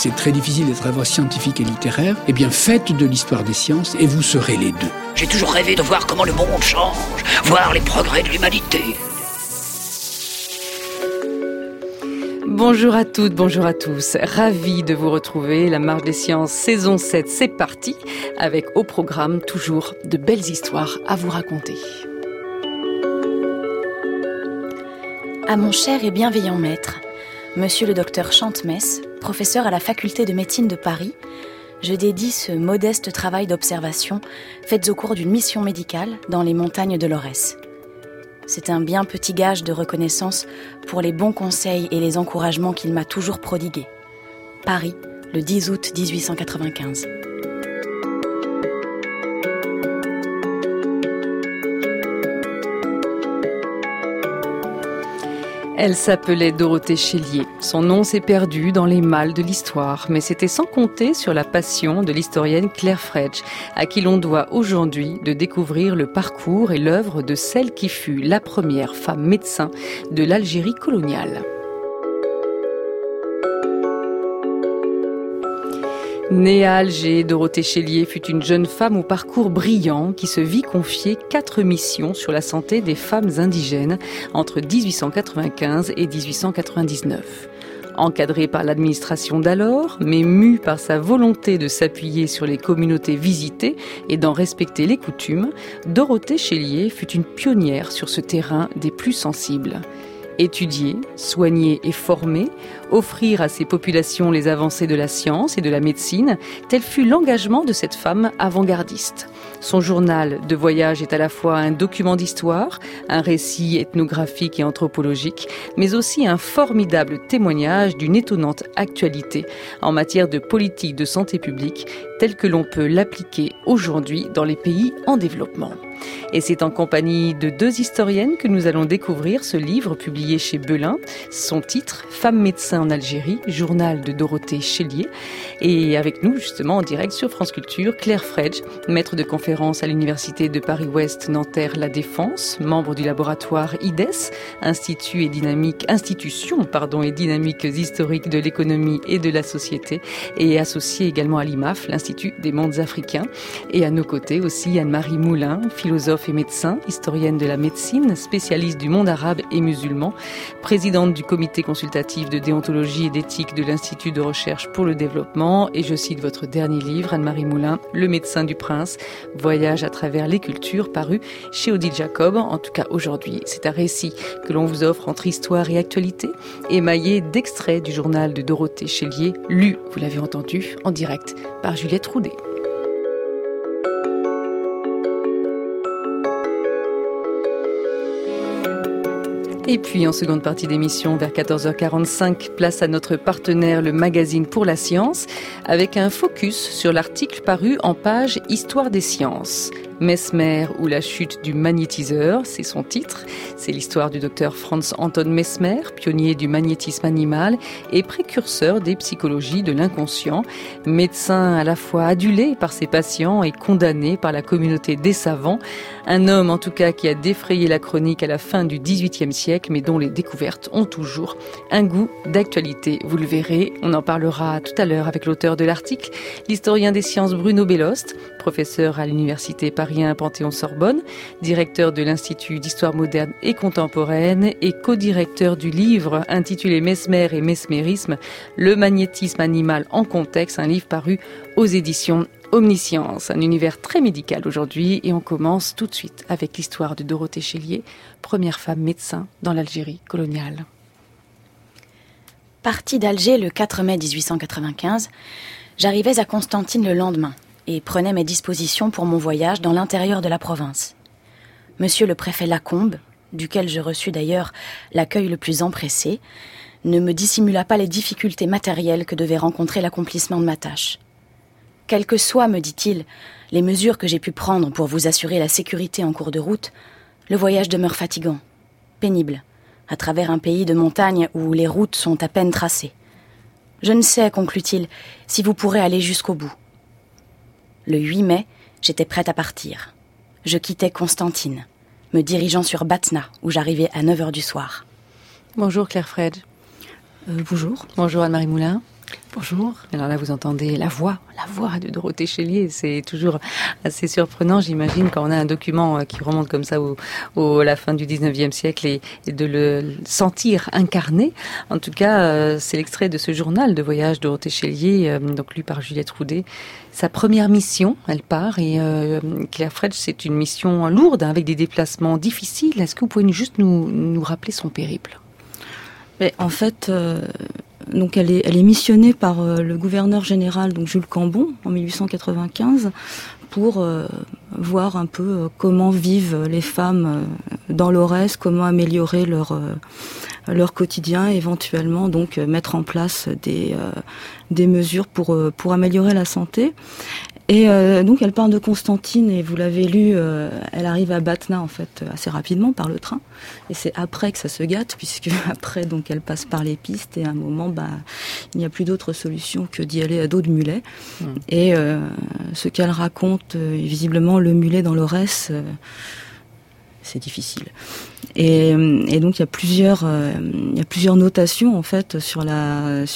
c'est très difficile d'être à la fois scientifique et littéraire, eh bien faites de l'histoire des sciences et vous serez les deux. J'ai toujours rêvé de voir comment le monde change, voir les progrès de l'humanité. Bonjour à toutes, bonjour à tous. Ravi de vous retrouver. La Marche des Sciences, saison 7, c'est parti. Avec au programme toujours de belles histoires à vous raconter. À mon cher et bienveillant maître, Monsieur le docteur Chantemesse, professeur à la faculté de médecine de Paris, je dédie ce modeste travail d'observation fait au cours d'une mission médicale dans les montagnes de l'Aurès. C'est un bien petit gage de reconnaissance pour les bons conseils et les encouragements qu'il m'a toujours prodigués. Paris, le 10 août 1895. Elle s'appelait Dorothée Chélier. Son nom s'est perdu dans les malles de l'histoire, mais c'était sans compter sur la passion de l'historienne Claire Fredge, à qui l'on doit aujourd'hui de découvrir le parcours et l'œuvre de celle qui fut la première femme médecin de l'Algérie coloniale. Née à Alger, Dorothée Chélier fut une jeune femme au parcours brillant qui se vit confier 4 missions sur la santé des femmes indigènes entre 1895 et 1899. Encadrée par l'administration d'alors, mais mue par sa volonté de s'appuyer sur les communautés visitées et d'en respecter les coutumes, Dorothée Chélier fut une pionnière sur ce terrain des plus sensibles. Étudier, soigner et former, offrir à ces populations les avancées de la science et de la médecine, tel fut l'engagement de cette femme avant-gardiste. Son journal de voyage est à la fois un document d'histoire, un récit ethnographique et anthropologique, mais aussi un formidable témoignage d'une étonnante actualité en matière de politique de santé publique, telle que l'on peut l'appliquer aujourd'hui dans les pays en développement. Et c'est en compagnie de 2 historiennes que nous allons découvrir ce livre publié chez Belin. Son titre, Femmes médecins en Algérie, journal de Dorothée Chélier. Et avec nous, justement, en direct sur France Culture, Claire Fredge, maître de conférence à l'Université de Paris-Ouest Nanterre-La Défense, membre du laboratoire IDES, institution et dynamiques historiques de l'économie et de la société, et associée également à l'IMAF, l'Institut des mondes africains. Et à nos côtés aussi Anne-Marie Moulin, philosophe et médecin, historienne de la médecine, spécialiste du monde arabe et musulman, présidente du comité consultatif de déontologie et d'éthique de l'Institut de recherche pour le développement. Et je cite votre dernier livre, Anne-Marie Moulin, Le médecin du prince, voyage à travers les cultures, paru chez Odile Jacob. En tout cas, aujourd'hui, c'est un récit que l'on vous offre entre histoire et actualité, émaillé d'extraits du journal de Dorothée Chélier, lu, vous l'avez entendu, en direct par Juliette Roudet. Et puis, en seconde partie d'émission, vers 14h45, place à notre partenaire, le magazine pour la science, avec un focus sur l'article paru en page Histoire des sciences. Mesmer ou la chute du magnétiseur, c'est son titre. C'est l'histoire du docteur Franz Anton Mesmer, pionnier du magnétisme animal et précurseur des psychologies de l'inconscient. Médecin à la fois adulé par ses patients et condamné par la communauté des savants. Un homme en tout cas qui a défrayé la chronique à la fin du XVIIIe siècle, mais dont les découvertes ont toujours un goût d'actualité. Vous le verrez, on en parlera tout à l'heure avec l'auteur de l'article, l'historien des sciences Bruno Bellost, professeur à l'université Paris Panthéon-Sorbonne, directeur de l'Institut d'histoire moderne et contemporaine et co-directeur du livre intitulé Mesmer et mesmérisme, le magnétisme animal en contexte, un livre paru aux éditions Omniscience. Un univers très médical aujourd'hui et on commence tout de suite avec l'histoire de Dorothée Chélier, première femme médecin dans l'Algérie coloniale. Partie d'Alger le 4 mai 1895, j'arrivais à Constantine le lendemain et prenais mes dispositions pour mon voyage dans l'intérieur de la province. Monsieur le préfet Lacombe, duquel je reçus d'ailleurs l'accueil le plus empressé, ne me dissimula pas les difficultés matérielles que devait rencontrer l'accomplissement de ma tâche. Quelles que soient, me dit-il, les mesures que j'ai pu prendre pour vous assurer la sécurité en cours de route, le voyage demeure fatigant, pénible, à travers un pays de montagne où les routes sont à peine tracées. Je ne sais, conclut-il, si vous pourrez aller jusqu'au bout. Le 8 mai, j'étais prête à partir. Je quittais Constantine, me dirigeant sur Batna, où j'arrivais à 9h du soir. Bonjour Claire Fredge. Bonjour. Bonjour Anne-Marie Moulin. Bonjour. Alors là, vous entendez la voix de Dorothée Chélier. C'est toujours assez surprenant, j'imagine, quand on a un document qui remonte comme ça à la fin du 19e siècle et de le sentir incarné. En tout cas, c'est l'extrait de ce journal de voyage de Dorothée Chélier, donc lu par Juliette Roudet. Sa première mission, elle part, et Claire Fretsch, c'est une mission lourde, avec des déplacements difficiles. Est-ce que vous pouvez juste nous rappeler son périple ? Mais en fait, donc elle est missionnée par le gouverneur général, donc Jules Cambon, en 1895, pour voir un peu comment vivent les femmes dans l'Aurès, comment améliorer leur quotidien, éventuellement donc mettre en place des mesures pour améliorer la santé. Et donc elle part de Constantine, et vous l'avez lu, elle arrive à Batna en fait assez rapidement par le train, et c'est après que ça se gâte, puisque après donc elle passe par les pistes, et à un moment il n'y a plus d'autre solution que d'y aller à dos de mulet. Et ce qu'elle raconte, visiblement le mulet dans l'Aurès, c'est difficile. Et donc il y a plusieurs notations en fait sur la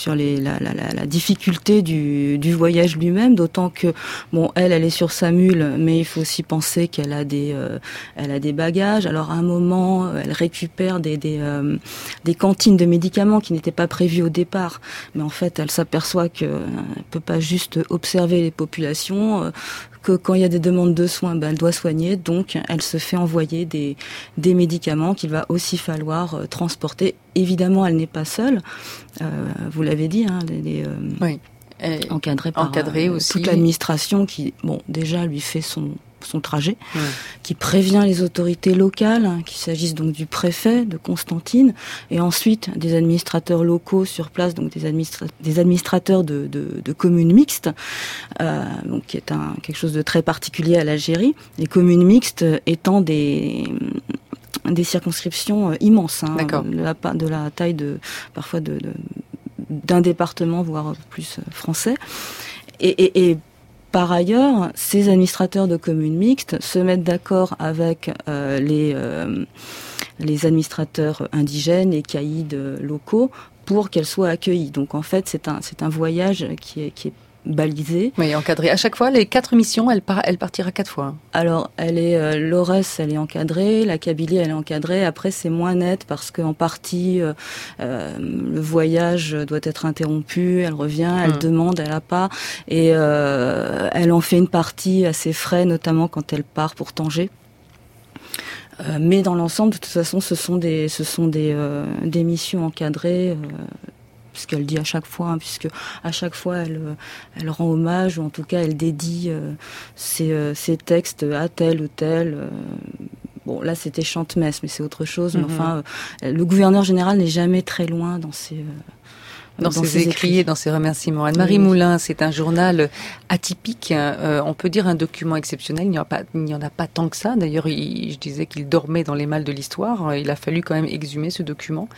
difficulté du voyage lui-même, d'autant que elle est sur sa mule, mais il faut aussi penser qu'elle a des bagages. Alors à un moment, elle récupère des cantines de médicaments qui n'étaient pas prévues au départ, mais en fait elle s'aperçoit qu'elle peut pas juste observer les populations, que quand il y a des demandes de soins, elle doit soigner, donc elle se fait envoyer des médicaments qu'il va aussi falloir transporter. Évidemment, elle n'est pas seule, vous l'avez dit, oui. Encadrée par aussi. Toute l'administration qui, déjà lui fait son trajet, qui prévient les autorités locales, qu'il s'agisse donc du préfet de Constantine, et ensuite des administrateurs locaux sur place, donc des administrateurs de communes mixtes, donc qui est quelque chose de très particulier à l'Algérie. Les communes mixtes étant des circonscriptions immenses, de la taille parfois d'un département, voire plus français, et par ailleurs, ces administrateurs de communes mixtes se mettent d'accord avec les administrateurs indigènes et caïds locaux pour qu'elles soient accueillies. Donc en fait, c'est un voyage qui est balisé. Oui, encadré. À chaque fois, les 4 missions, elle partira 4 fois. Alors, l'Aurès, elle est encadrée, la Kabylie, elle est encadrée. Après, c'est moins net parce qu'en partie, le voyage doit être interrompu. Elle revient, elle demande, elle n'a pas, et elle en fait une partie à ses frais, notamment quand elle part pour Tanger. Mais dans l'ensemble, de toute façon, ce sont des missions encadrées. Ce qu'elle dit à chaque fois, puisque à chaque fois elle rend hommage, ou en tout cas elle dédie ses textes à tel ou tel. Là c'était chante-messe, mais c'est autre chose. Mais enfin, le gouverneur général n'est jamais très loin dans ses écrits et dans ses remerciements. Anne-Marie Moulin, c'est un journal atypique, on peut dire un document exceptionnel. Il n'y en a pas tant que ça. D'ailleurs, je disais qu'il dormait dans les malles de l'histoire. Il a fallu quand même exhumer ce document.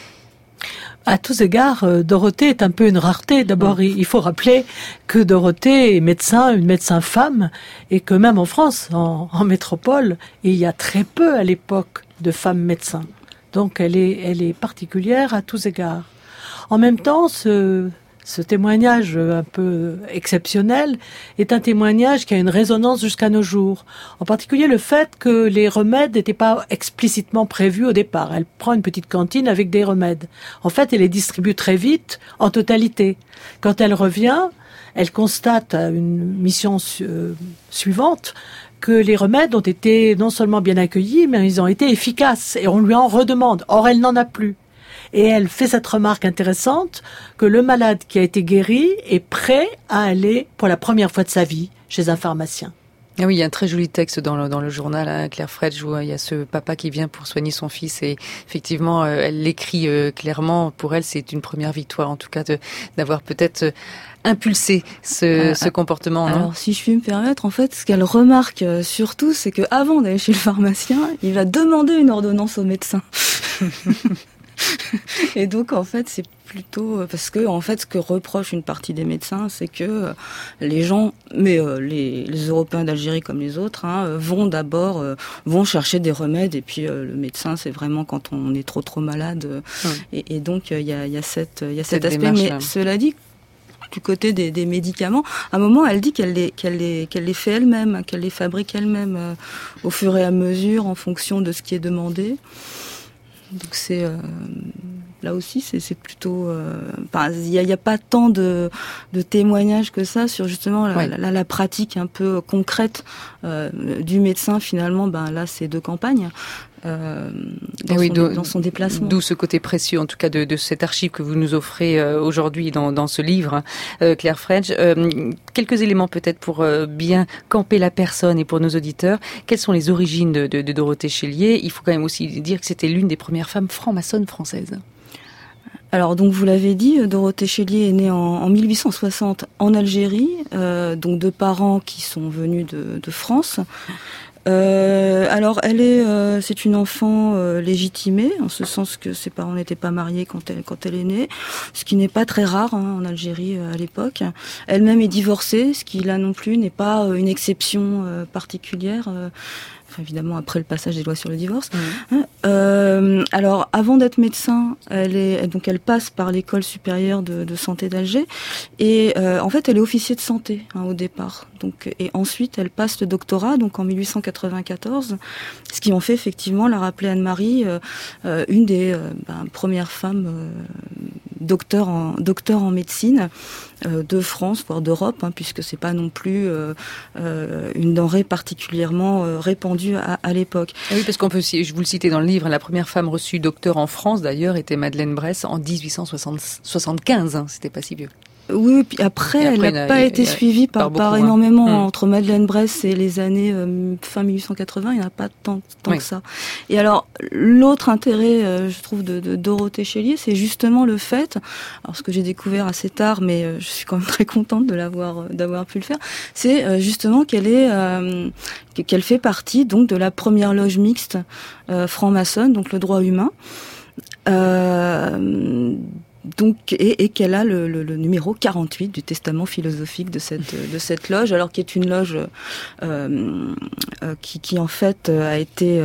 À tous égards, Dorothée est un peu une rareté. D'abord, il faut rappeler que Dorothée est une médecin femme, et que même en France, en métropole, il y a très peu à l'époque de femmes médecins. Donc elle est particulière à tous égards. En même temps, ce témoignage un peu exceptionnel est un témoignage qui a une résonance jusqu'à nos jours. En particulier le fait que les remèdes n'étaient pas explicitement prévus au départ. Elle prend une petite cantine avec des remèdes. En fait, elle les distribue très vite, en totalité. Quand elle revient, elle constate à une mission suivante que les remèdes ont été non seulement bien accueillis, mais ils ont été efficaces, et on lui en redemande. Or, elle n'en a plus. Et elle fait cette remarque intéressante que le malade qui a été guéri est prêt à aller pour la première fois de sa vie chez un pharmacien. Ah oui, il y a un très joli texte dans le journal, Claire Fretsch, où il y a ce papa qui vient pour soigner son fils, et effectivement, elle l'écrit clairement. Pour elle, c'est une première victoire, en tout cas, d'avoir peut-être impulsé ce comportement. Alors, si je puis me permettre, en fait, ce qu'elle remarque surtout, c'est que avant d'aller chez le pharmacien, il va demander une ordonnance au médecin. Et donc en fait c'est plutôt parce que en fait ce que reproche une partie des médecins, c'est que les gens, mais les Européens d'Algérie comme les autres, vont chercher des remèdes, et puis le médecin c'est vraiment quand on est trop malade, et donc il y a cet aspect. Mais cela dit, du côté des médicaments. À un moment, elle dit qu'elle les fait elle-même, qu'elle les fabrique elle-même au fur et à mesure en fonction de ce qui est demandé. Donc c'est là aussi c'est plutôt il y a pas tant de témoignages que ça sur justement la pratique un peu concrète du médecin finalement. Là c'est de campagne. Dans son déplacement. D'où ce côté précieux, en tout cas, de cette archive que vous nous offrez aujourd'hui dans ce livre, Claire French. Quelques éléments peut-être pour bien camper la personne et pour nos auditeurs. Quelles sont les origines de Dorothée Chélier ? Il faut quand même aussi dire que c'était l'une des premières femmes franc-maçonnes françaises. Alors donc vous l'avez dit, Dorothée Chélier est née en 1860 en Algérie, donc de parents qui sont venus de France. Alors c'est une enfant légitimée, en ce sens que ses parents n'étaient pas mariés quand elle est née, ce qui n'est pas très rare en Algérie à l'époque. Elle-même est divorcée, ce qui là non plus n'est pas une exception particulière. Évidemment après le passage des lois sur le divorce. Alors avant d'être médecin, elle passe par l'école supérieure de santé d'Alger et en fait elle est officier de santé au départ. Donc et ensuite elle passe le doctorat donc en 1894, ce qui en fait effectivement l'a rappelé Anne-Marie une des premières femmes docteur en médecine de France voire d'Europe puisque c'est pas non plus une denrée particulièrement répandue à l'époque. Oui, parce qu'on peut, je vous le citais dans le livre, la première femme reçue docteur en France d'ailleurs était Madeleine Bress en 1875, c'était pas si vieux. Oui, puis après elle n'a pas été suivie par énormément entre Madeleine Bress et les années fin 1880, il n'y en a pas tant que ça. Et alors l'autre intérêt, je trouve, de Dorothée Chélier, c'est justement le fait, alors ce que j'ai découvert assez tard, mais je suis quand même très contente d'avoir pu le faire, c'est justement qu'elle fait partie donc de la première loge mixte franc-maçonne, donc le droit humain. Donc et qu'elle a le numéro 48 du testament philosophique de cette loge, alors qui est une loge qui en fait a été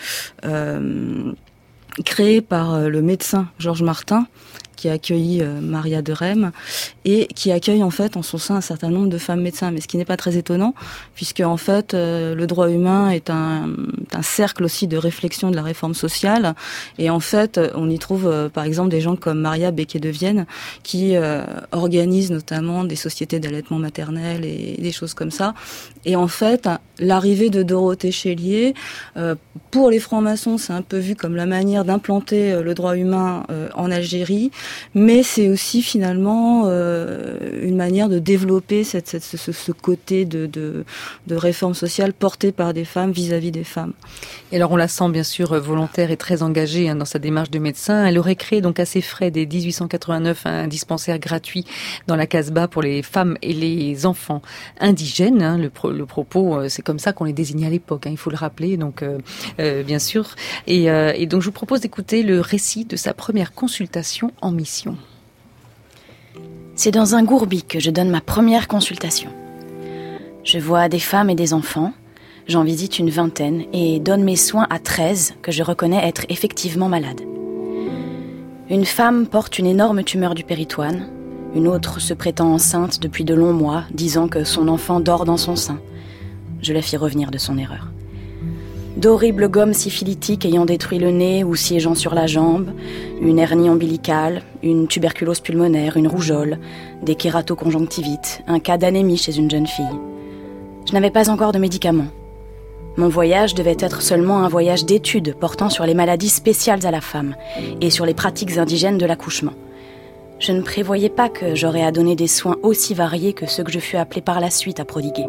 créée par le médecin Georges Martin, qui a accueilli Maria de Rheims et qui accueille en fait en son sein un certain nombre de femmes médecins, mais ce qui n'est pas très étonnant puisque en fait le droit humain est un cercle aussi de réflexion de la réforme sociale et en fait on y trouve par exemple des gens comme Maria Becquet de Vienne qui organise notamment des sociétés d'allaitement maternel et des choses comme ça. Et en fait l'arrivée de Dorothée Chélier pour les francs-maçons c'est un peu vu comme la manière d'implanter le droit humain en Algérie. Mais c'est aussi finalement une manière de développer ce côté de réforme sociale portée par des femmes vis-à-vis des femmes. Et alors on la sent bien sûr volontaire et très engagée dans sa démarche de médecin. Elle aurait créé donc à ses frais dès 1889 un dispensaire gratuit dans la Casbah pour les femmes et les enfants indigènes. Le propos, c'est comme ça qu'on les désignait à l'époque, il faut le rappeler, donc bien sûr. Et donc je vous propose d'écouter le récit de sa première consultation en mission. C'est dans un gourbi que je donne ma première consultation. Je vois des femmes et des enfants, j'en visite une vingtaine et donne mes soins à 13 que je reconnais être effectivement malades. Une femme porte une énorme tumeur du péritoine, une autre se prétend enceinte depuis de longs mois, disant que son enfant dort dans son sein. Je la fis revenir de son erreur. D'horribles gommes syphilitiques ayant détruit le nez ou siégeant sur la jambe, une hernie ombilicale, une tuberculose pulmonaire, une rougeole, des kératoconjonctivites, un cas d'anémie chez une jeune fille. Je n'avais pas encore de médicaments. Mon voyage devait être seulement un voyage d'études portant sur les maladies spéciales à la femme et sur les pratiques indigènes de l'accouchement. Je ne prévoyais pas que j'aurais à donner des soins aussi variés que ceux que je fus appelée par la suite à prodiguer.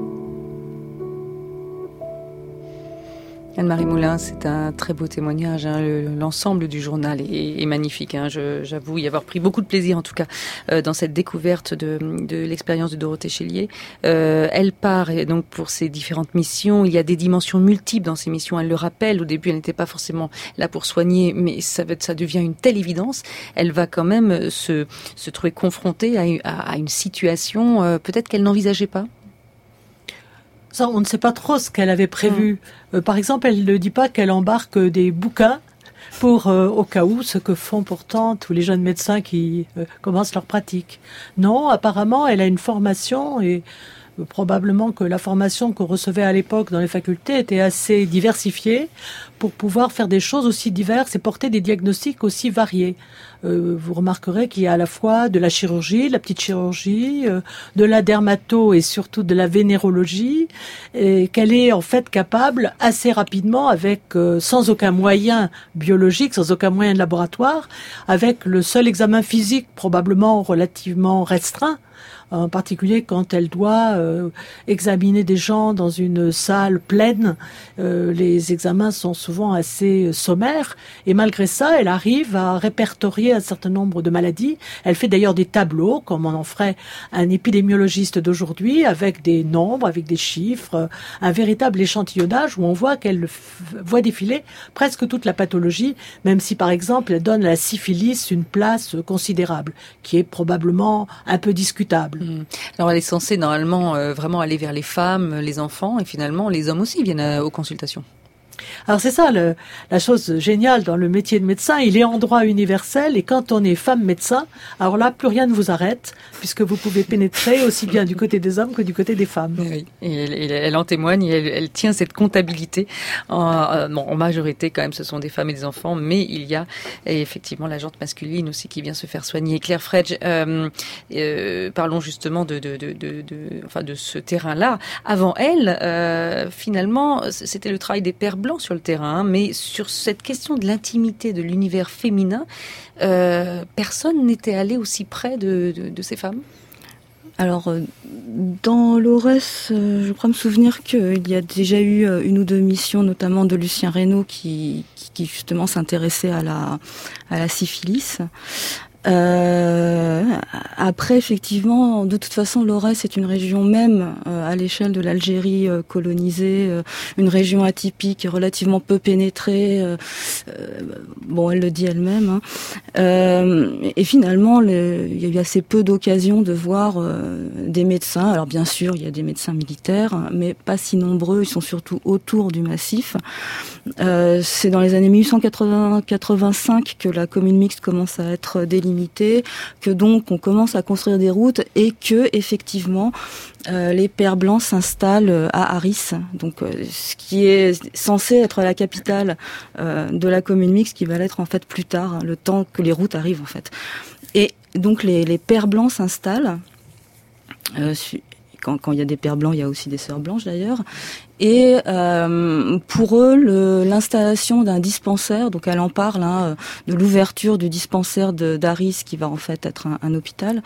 Anne-Marie Moulin, c'est un très beau témoignage. L'ensemble du journal est magnifique. J'avoue y avoir pris beaucoup de plaisir, en tout cas, dans cette découverte de l'expérience de Dorothée Chélier. Elle part donc pour ses différentes missions. Il y a des dimensions multiples dans ces missions. Elle le rappelle. Au début, elle n'était pas forcément là pour soigner, mais ça devient une telle évidence. Elle va quand même se trouver confrontée à une situation peut-être qu'elle n'envisageait pas. Ça, on ne sait pas trop ce qu'elle avait prévu. Par exemple, elle ne dit pas qu'elle embarque des bouquins pour, au cas où, ce que font pourtant tous les jeunes médecins qui commencent leur pratique. Non, apparemment, elle a une formation et probablement que la formation qu'on recevait à l'époque dans les facultés était assez diversifiée pour pouvoir faire des choses aussi diverses et porter des diagnostics aussi variés. Vous remarquerez qu'il y a à la fois de la chirurgie, de la petite chirurgie, de la dermato et surtout de la vénérologie, et qu'elle est en fait capable assez rapidement, avec sans aucun moyen biologique, sans aucun moyen de laboratoire, avec le seul examen physique probablement relativement restreint, en particulier quand elle doit examiner des gens dans une salle pleine. Les examens sont souvent assez sommaires et malgré ça, elle arrive à répertorier un certain nombre de maladies. Elle fait d'ailleurs des tableaux, comme on en ferait un épidémiologiste d'aujourd'hui, avec des nombres, avec des chiffres, un véritable échantillonnage où on voit qu'elle voit défiler presque toute la pathologie, même si par exemple elle donne à la syphilis une place considérable, qui est probablement un peu discutable. Alors elle est censée normalement vraiment aller vers les femmes, les enfants, et finalement les hommes aussi viennent aux consultations. Alors c'est ça la chose géniale dans le métier de médecin, il est en droit universel et quand on est femme médecin, alors là plus rien ne vous arrête puisque vous pouvez pénétrer aussi bien du côté des hommes que du côté des femmes. Oui, et elle en témoigne, elle tient cette comptabilité. En majorité quand même ce sont des femmes et des enfants, mais il y a effectivement la jante masculine aussi qui vient se faire soigner. Claire Fredge, parlons justement de ce terrain-là. Avant elle, finalement, c'était le travail des pères blancs sur le terrain, mais sur cette question de l'intimité de l'univers féminin, personne n'était allé aussi près de ces femmes. Alors, dans l'Aurès, je crois me souvenir qu'il y a déjà eu une ou deux missions, notamment de Lucien Reynaud, qui justement s'intéressait à la syphilis. Après, effectivement, de toute façon, l'Aurès est une région même à l'échelle de l'Algérie colonisée, une région atypique, relativement peu pénétrée. Bon, elle le dit elle-même. Et finalement, il y a eu assez peu d'occasions de voir des médecins. Alors bien sûr, il y a des médecins militaires, mais pas si nombreux. Ils sont surtout autour du massif. C'est dans les années 1880-85 que la commune mixte commence à être délimitée, que donc on commence à construire des routes et que effectivement les Pères blancs s'installent à Arris, donc ce qui est censé être la capitale de la commune mixte, qui va l'être en fait plus tard, le temps que les routes arrivent en fait. Et donc les Pères blancs s'installent. Quand il y a des pères blancs, il y a aussi des sœurs blanches d'ailleurs. Et pour eux, l'installation d'un dispensaire, donc elle en parle de l'ouverture du dispensaire d'Arris, qui va en fait être un hôpital.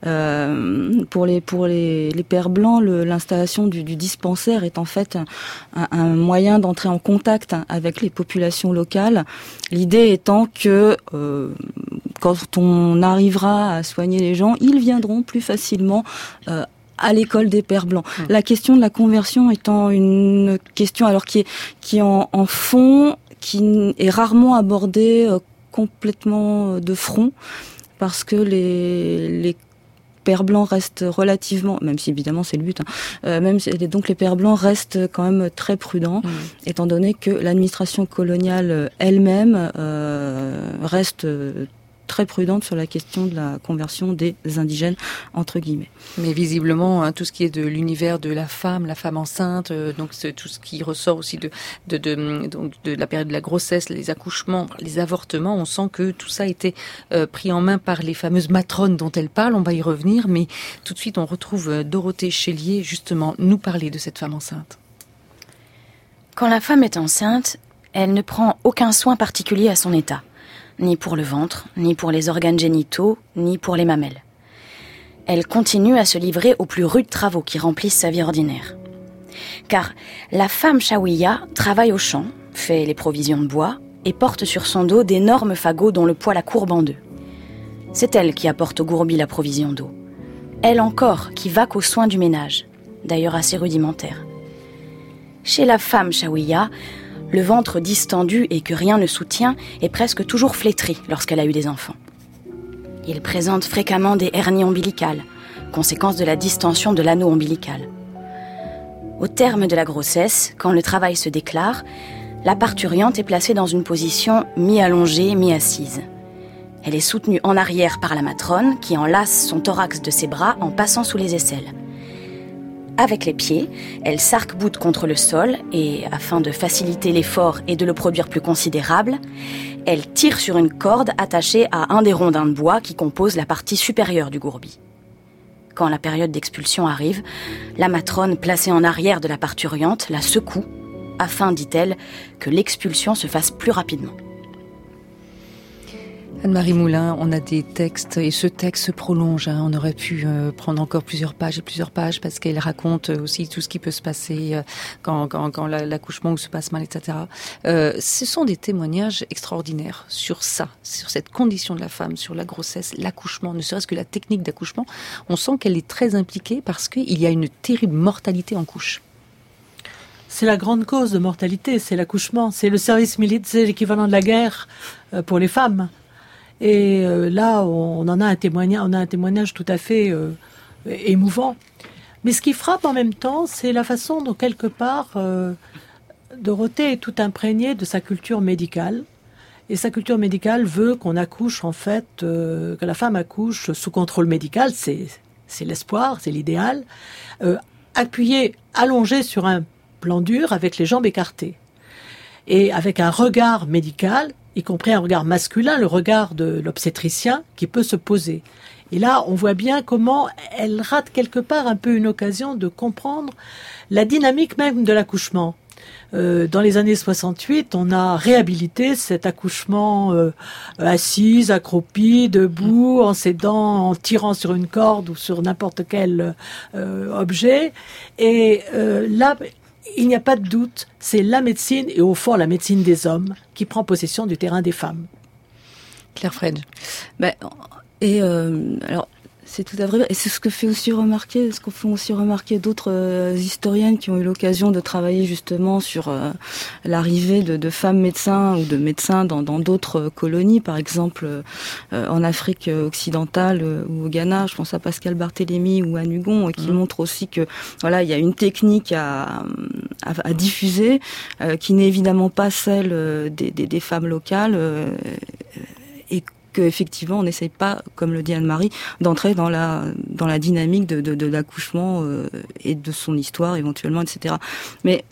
Pour les pères blancs, l'installation du dispensaire est en fait un moyen d'entrer en contact avec les populations locales. L'idée étant que quand on arrivera à soigner les gens, ils viendront plus facilement à l'école des Pères blancs. La question de la conversion étant une question alors qui est en fond, qui est rarement abordée complètement de front, parce que les Pères blancs restent relativement, même si évidemment c'est le but, donc les Pères blancs restent quand même très prudents, étant donné que l'administration coloniale elle-même reste très prudente sur la question de la conversion des indigènes, entre guillemets. Mais visiblement, tout ce qui est de l'univers de la femme enceinte, donc tout ce qui ressort aussi de la période de la grossesse, les accouchements, les avortements, on sent que tout ça a été pris en main par les fameuses matrones dont elle parle, on va y revenir, mais tout de suite on retrouve Dorothée Chélier, justement, nous parler de cette femme enceinte. Quand la femme est enceinte, elle ne prend aucun soin particulier à son état. Ni pour le ventre, ni pour les organes génitaux, ni pour les mamelles. Elle continue à se livrer aux plus rudes travaux qui remplissent sa vie ordinaire. Car la femme Chaouia travaille au champ, fait les provisions de bois et porte sur son dos d'énormes fagots dont le poids la courbe en deux. C'est elle qui apporte au gourbi la provision d'eau. Elle encore qui vaque aux soins du ménage, d'ailleurs assez rudimentaire. Chez la femme Chaouia, le ventre distendu et que rien ne soutient est presque toujours flétri lorsqu'elle a eu des enfants. Il présente fréquemment des hernies ombilicales, conséquence de la distension de l'anneau ombilical. Au terme de la grossesse, quand le travail se déclare, La parturiente est placée dans une position mi-allongée, mi-assise. Elle est soutenue en arrière par la matrone qui enlace son thorax de ses bras en passant sous les aisselles. Avec les pieds, elle s'arc-boute contre le sol et, afin de faciliter l'effort et de le produire plus considérable, elle tire sur une corde attachée à un des rondins de bois qui composent la partie supérieure du gourbi. Quand la période d'expulsion arrive, la matrone placée en arrière de la parturiente la secoue afin, dit-elle, que l'expulsion se fasse plus rapidement. Anne-Marie Moulin, on a des textes, et ce texte se prolonge. On aurait pu prendre encore plusieurs pages parce qu'elle raconte aussi tout ce qui peut se passer quand l'accouchement se passe mal, etc. Ce sont des témoignages extraordinaires sur ça, sur cette condition de la femme, sur la grossesse, l'accouchement, ne serait-ce que la technique d'accouchement. On sent qu'elle est très impliquée parce qu'il y a une terrible mortalité en couche. C'est la grande cause de mortalité, c'est l'accouchement, c'est le service militaire, c'est l'équivalent de la guerre pour les femmes. Et là, on a un témoignage tout à fait émouvant. Mais ce qui frappe en même temps, c'est la façon dont, quelque part, Dorothée est tout imprégnée de sa culture médicale. Et sa culture médicale veut qu'on accouche, en fait, que la femme accouche sous contrôle médical, c'est l'espoir, c'est l'idéal, appuyée, allongée sur un plan dur avec les jambes écartées. Et avec un regard médical, y compris un regard masculin, le regard de l'obstétricien qui peut se poser. Et là, on voit bien comment elle rate quelque part un peu une occasion de comprendre la dynamique même de l'accouchement. Dans les années 68, on a réhabilité cet accouchement assise, accroupie, debout, en s'aidant, en tirant sur une corde ou sur n'importe quel objet. Et là, il n'y a pas de doute, c'est la médecine, et au fond la médecine des hommes, qui prend possession du terrain des femmes. Claire Fredge. Alors, c'est tout à vrai, et c'est ce que font aussi remarquer d'autres historiennes qui ont eu l'occasion de travailler justement sur l'arrivée de femmes médecins ou de médecins dans d'autres colonies, par exemple en Afrique occidentale ou au Ghana. Je pense à Pascal Barthélémy ou à Nugon, qui montrent aussi que voilà, il y a une technique à diffuser qui n'est évidemment pas celle des femmes locales et qu'effectivement on n'essaye pas, comme le dit Anne-Marie, d'entrer dans la dynamique de l'accouchement et de son histoire éventuellement, etc. Mais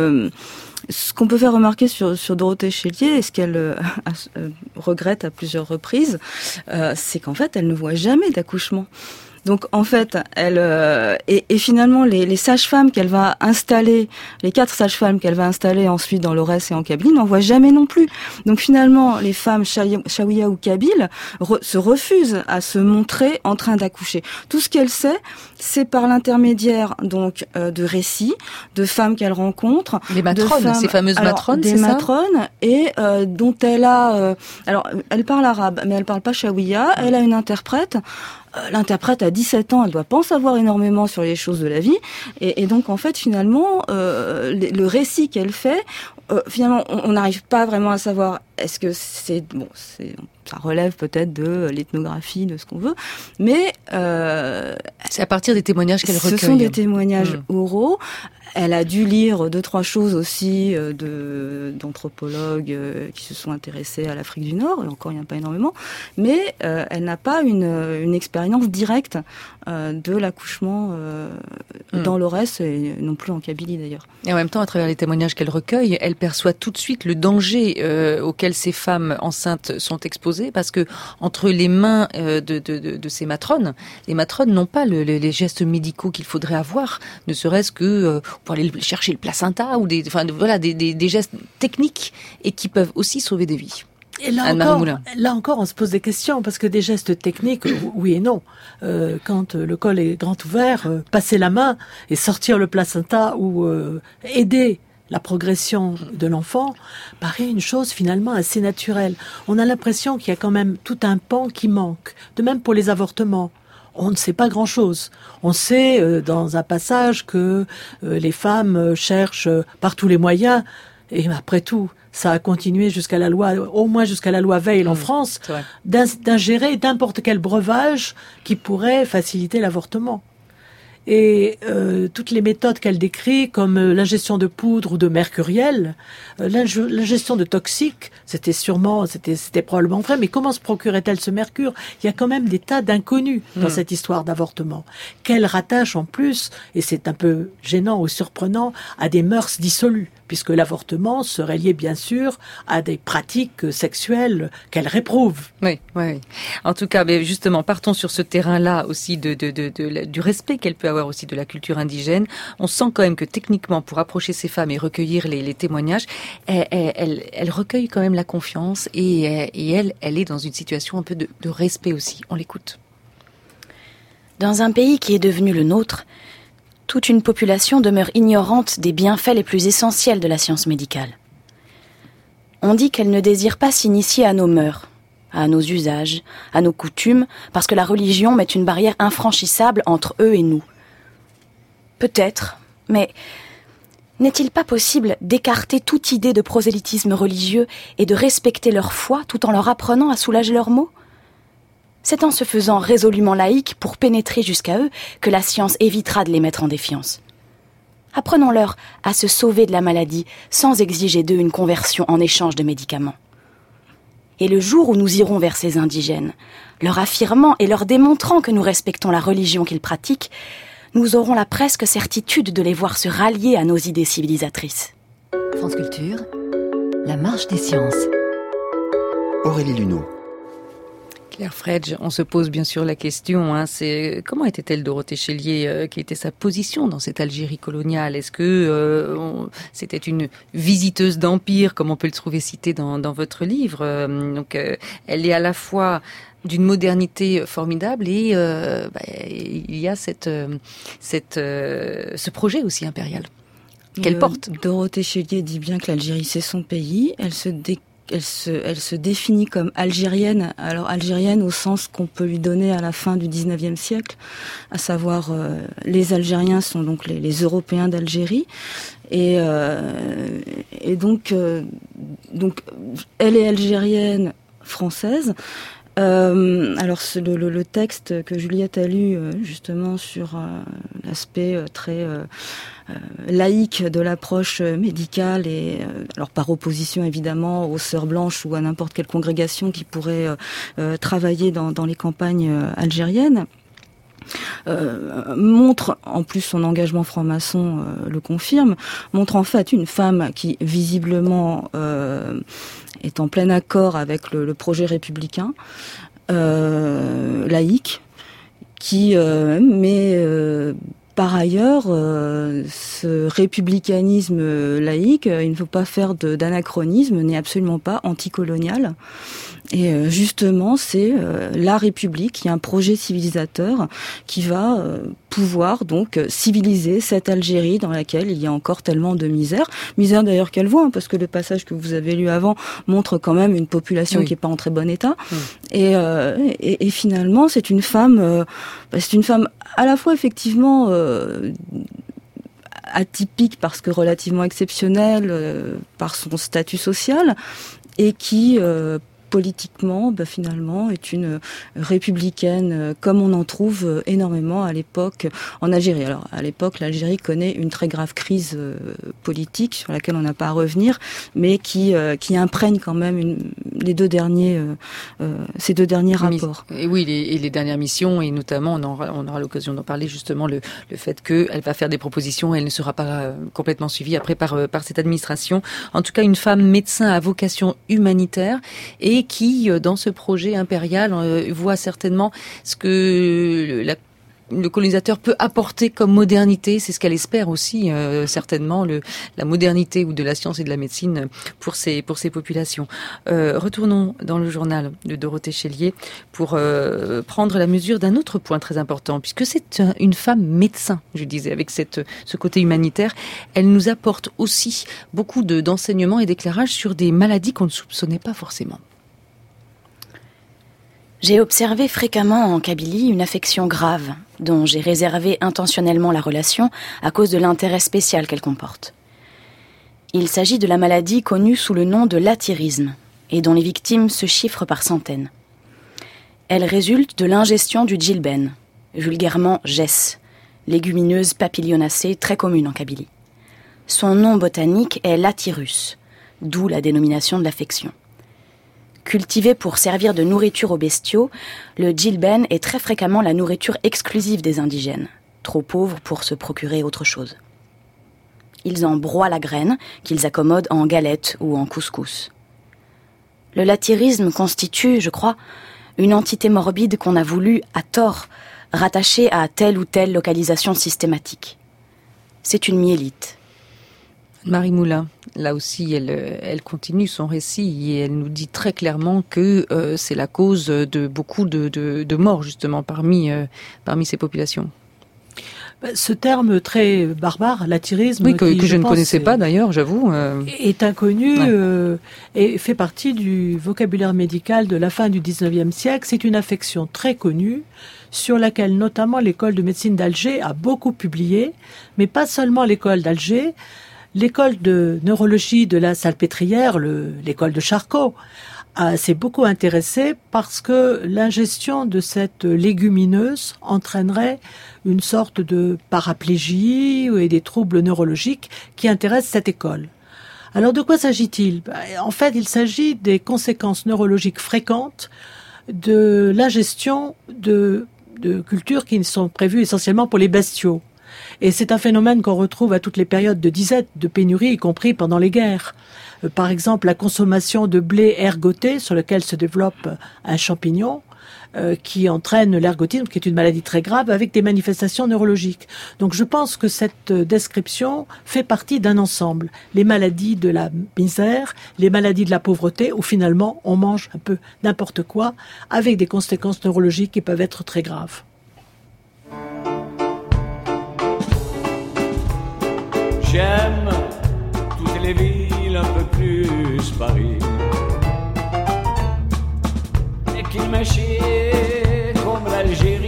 ce qu'on peut faire remarquer sur Dorothée Chélier, et ce qu'elle regrette à plusieurs reprises, c'est qu'en fait elle ne voit jamais d'accouchement. Donc en fait, elle et finalement les sages-femmes qu'elle va installer, les 4 sages-femmes qu'elle va installer ensuite dans l'Aurès et en Kabylie, n'en voient jamais non plus. Donc finalement, les femmes Chaouia ou Kabyles se refusent à se montrer en train d'accoucher. Tout ce qu'elle sait, c'est par l'intermédiaire donc de récits de femmes qu'elle rencontre, les matrones, ces fameuses matrones, des c'est ça ? matrones et dont elle a alors elle parle arabe, mais elle parle pas Chaouia. Elle a une interprète. L'interprète à 17 ans, elle doit pas en savoir énormément sur les choses de la vie, et donc en fait finalement le récit qu'elle fait, finalement on n'arrive pas vraiment à savoir est-ce que ça relève peut-être de l'ethnographie, de ce qu'on veut, mais c'est à partir des témoignages qu'elle recueille. Ce sont des témoignages oraux. Elle a dû lire 2-3 choses aussi d'anthropologues qui se sont intéressés à l'Afrique du Nord, et encore il n'y en a pas énormément, mais elle n'a pas une expérience directe de l'accouchement dans l'Aurès, et non plus en Kabylie d'ailleurs. Et en même temps, à travers les témoignages qu'elle recueille, elle perçoit tout de suite le danger auquel ces femmes enceintes sont exposées, parce que entre les mains de ces matrones, les matrones n'ont pas les gestes médicaux qu'il faudrait avoir, ne serait-ce que pour aller chercher le placenta ou des gestes techniques et qui peuvent aussi sauver des vies. Et là encore, on se pose des questions, parce que des gestes techniques, oui et non. Quand le col est grand ouvert, passer la main et sortir le placenta ou aider la progression de l'enfant paraît une chose finalement assez naturelle. On a l'impression qu'il y a quand même tout un pan qui manque. De même pour les avortements. On ne sait pas grand-chose. On sait dans un passage que les femmes cherchent par tous les moyens, et après tout, ça a continué jusqu'à la loi, au moins jusqu'à la loi Veil en France, d'ingérer n'importe quel breuvage qui pourrait faciliter l'avortement. Et toutes les méthodes qu'elle décrit, comme l'ingestion de poudre ou de mercuriel, l'ingestion de toxiques, c'était probablement vrai, mais comment se procurait-elle ce mercure? Il y a quand même des tas d'inconnus dans cette histoire d'avortement, qu'elle rattache en plus, et c'est un peu gênant ou surprenant, à des mœurs dissolues, puisque l'avortement serait lié bien sûr à des pratiques sexuelles qu'elle réprouve. Oui. En tout cas, mais justement, partons sur ce terrain-là aussi du respect qu'elle peut avoir aussi de la culture indigène. On sent quand même que techniquement, pour approcher ces femmes et recueillir les témoignages, elle recueille quand même la confiance et elle est dans une situation un peu de respect aussi. On l'écoute. Dans un pays qui est devenu le nôtre, toute une population demeure ignorante des bienfaits les plus essentiels de la science médicale. On dit qu'elle ne désire pas s'initier à nos mœurs, à nos usages, à nos coutumes, parce que la religion met une barrière infranchissable entre eux et nous. Peut-être, mais n'est-il pas possible d'écarter toute idée de prosélytisme religieux et de respecter leur foi tout en leur apprenant à soulager leurs maux ? C'est en se faisant résolument laïque pour pénétrer jusqu'à eux que la science évitera de les mettre en défiance. Apprenons-leur à se sauver de la maladie sans exiger d'eux une conversion en échange de médicaments. Et le jour où nous irons vers ces indigènes, leur affirmant et leur démontrant que nous respectons la religion qu'ils pratiquent, nous aurons la presque certitude de les voir se rallier à nos idées civilisatrices. France Culture, la marche des sciences. Aurélie Luneau. Claire Fredge, on se pose bien sûr la question, c'est comment était-elle Dorothée Chélier, quelle était sa position dans cette Algérie coloniale? Est-ce que c'était une visiteuse d'empire, comme on peut le trouver cité dans votre livre? Donc, elle est à la fois d'une modernité formidable et il y a ce projet aussi impérial qu'elle porte. Dorothée Chélier dit bien que l'Algérie c'est son pays, elle se définit comme algérienne, alors algérienne au sens qu'on peut lui donner à la fin du 19e siècle, à savoir les Algériens sont donc les Européens d'Algérie, et donc elle est algérienne française. Alors le texte que Juliette a lu justement sur l'aspect très laïque de l'approche médicale et alors par opposition évidemment aux sœurs blanches ou à n'importe quelle congrégation qui pourrait travailler dans les campagnes algériennes. Montre, en plus son engagement franc-maçon le confirme, montre en fait une femme qui visiblement est en plein accord avec le projet républicain, laïque, qui par ailleurs, ce républicanisme laïque, il ne faut pas faire d'anachronisme, n'est absolument pas anticolonial. Et justement, c'est la République qui est un projet civilisateur qui va pouvoir donc civiliser cette Algérie dans laquelle il y a encore tellement de misère d'ailleurs qu'elle voit, parce que le passage que vous avez lu avant montre quand même une population qui est pas en très bon état. Et finalement, c'est une femme à la fois effectivement atypique parce que relativement exceptionnelle par son statut social et qui politiquement, finalement, est une républicaine comme on en trouve énormément à l'époque en Algérie. Alors, à l'époque, l'Algérie connaît une très grave crise politique sur laquelle on n'a pas à revenir, mais qui imprègne quand même ces deux derniers rapports. Et oui, les dernières missions, et notamment, on aura l'occasion d'en parler justement, le fait qu'elle va faire des propositions et elle ne sera pas complètement suivie après par cette administration. En tout cas, une femme médecin à vocation humanitaire et qui, dans ce projet impérial, voit certainement ce que le colonisateur peut apporter comme modernité. C'est ce qu'elle espère aussi, certainement, la modernité ou de la science et de la médecine pour ces populations. Retournons dans le journal de Dorothée Chélier pour prendre la mesure d'un autre point très important, puisque c'est une femme médecin, je disais, avec ce côté humanitaire. Elle nous apporte aussi beaucoup d'enseignements et d'éclairages sur des maladies qu'on ne soupçonnait pas forcément. J'ai observé fréquemment en Kabylie une affection grave, dont j'ai réservé intentionnellement la relation à cause de l'intérêt spécial qu'elle comporte. Il s'agit de la maladie connue sous le nom de l'athyrisme, et dont les victimes se chiffrent par centaines. Elle résulte de l'ingestion du djilben, vulgairement gesse, légumineuse papilionacée très commune en Kabylie. Son nom botanique est l'Athyrus, d'où la dénomination de l'affection. Cultivé pour servir de nourriture aux bestiaux, le djilben est très fréquemment la nourriture exclusive des indigènes, trop pauvres pour se procurer autre chose. Ils en broient la graine, qu'ils accommodent en galettes ou en couscous. Le lathyrisme constitue, je crois, une entité morbide qu'on a voulu, à tort, rattacher à telle ou telle localisation systématique. C'est une myélite. Marie Moulin, là aussi, elle continue son récit et elle nous dit très clairement que c'est la cause de beaucoup de morts, justement, parmi ces populations. Ce terme très barbare, l'athyrisme, oui, que je ne connaissais pas d'ailleurs, j'avoue, est inconnu et fait partie du vocabulaire médical de la fin du 19e siècle. C'est une affection très connue sur laquelle notamment l'école de médecine d'Alger a beaucoup publié, mais pas seulement l'école d'Alger. L'école de neurologie de la Salpêtrière, l'école de Charcot, s'est beaucoup intéressée parce que l'ingestion de cette légumineuse entraînerait une sorte de paraplégie et des troubles neurologiques qui intéressent cette école. Alors de quoi s'agit-il ? En fait, il s'agit des conséquences neurologiques fréquentes de l'ingestion de cultures qui sont prévues essentiellement pour les bestiaux. Et c'est un phénomène qu'on retrouve à toutes les périodes de disette, de pénurie, y compris pendant les guerres. Par exemple, la consommation de blé ergoté, sur lequel se développe un champignon, qui entraîne l'ergotisme, qui est une maladie très grave, avec des manifestations neurologiques. Donc je pense que cette description fait partie d'un ensemble. Les maladies de la misère, les maladies de la pauvreté, où finalement on mange un peu n'importe quoi, avec des conséquences neurologiques qui peuvent être très graves. J'aime toutes les villes, un peu plus Paris. Et qu'il m'achète comme l'Algérie,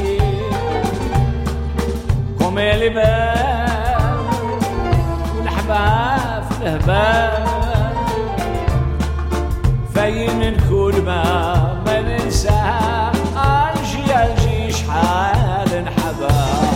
comme elle est belle, والحباب في الهباب فاين نكون ما ننساها ألجي شحال نحبها.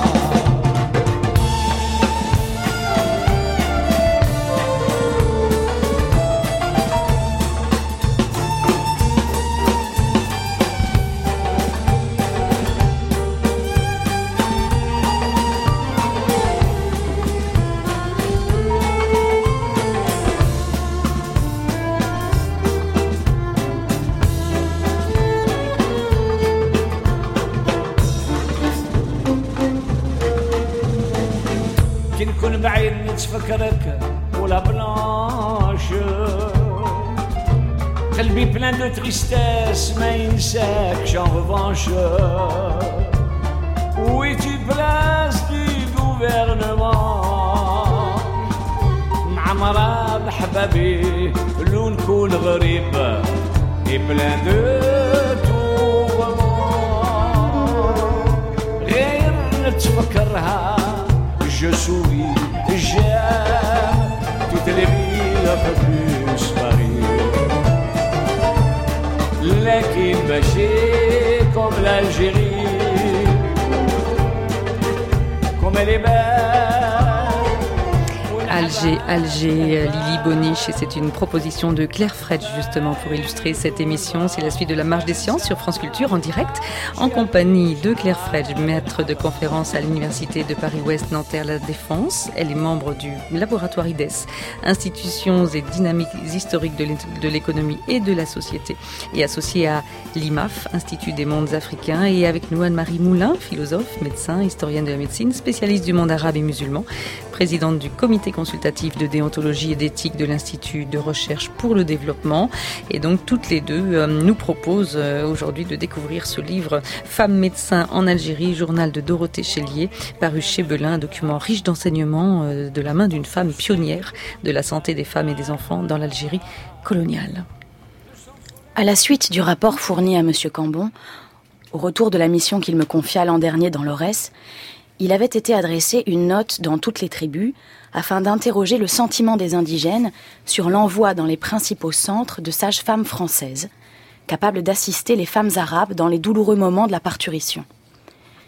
كن بعيد نتفكرك ولا بلانش قلبي plein de tristesse ما ينساكش en revanche. Où es-tu place du gouvernement معمرة بحبابي لو نكون غريب et plein de tourments غير نتفكرها. Je souris, j'aime toutes les villes, un peu plus Paris. Lakin Baché comme l'Algérie, comme elle est belle. Alger, Lily Boniche, et c'est une proposition de Claire Fredge justement pour illustrer cette émission. C'est la suite de la Marche des Sciences sur France Culture en direct, en compagnie de Claire Fredge, maître de conférence à l'Université de Paris-Ouest Nanterre La Défense. Elle est membre du laboratoire IDES, institutions et dynamiques historiques de l'économie et de la société, et associée à l'IMAF, Institut des mondes africains, et avec nous Anne-Marie Moulin, philosophe, médecin, historienne de la médecine, spécialiste du monde arabe et musulman, présidente du comité consultatif de déontologie et d'éthique de l'Institut de recherche pour le développement. Et donc toutes les deux nous proposent aujourd'hui de découvrir ce livre Femmes médecins en Algérie, journal de Dorothée Chélier, paru chez Belin, un document riche d'enseignements de la main d'une femme pionnière de la santé des femmes et des enfants dans l'Algérie coloniale. À la suite du rapport fourni à M. Cambon, au retour de la mission qu'il me confia l'an dernier dans l'Aurès, il avait été adressé une note dans toutes les tribus afin d'interroger le sentiment des indigènes sur l'envoi dans les principaux centres de sages-femmes françaises, capables d'assister les femmes arabes dans les douloureux moments de la parturition.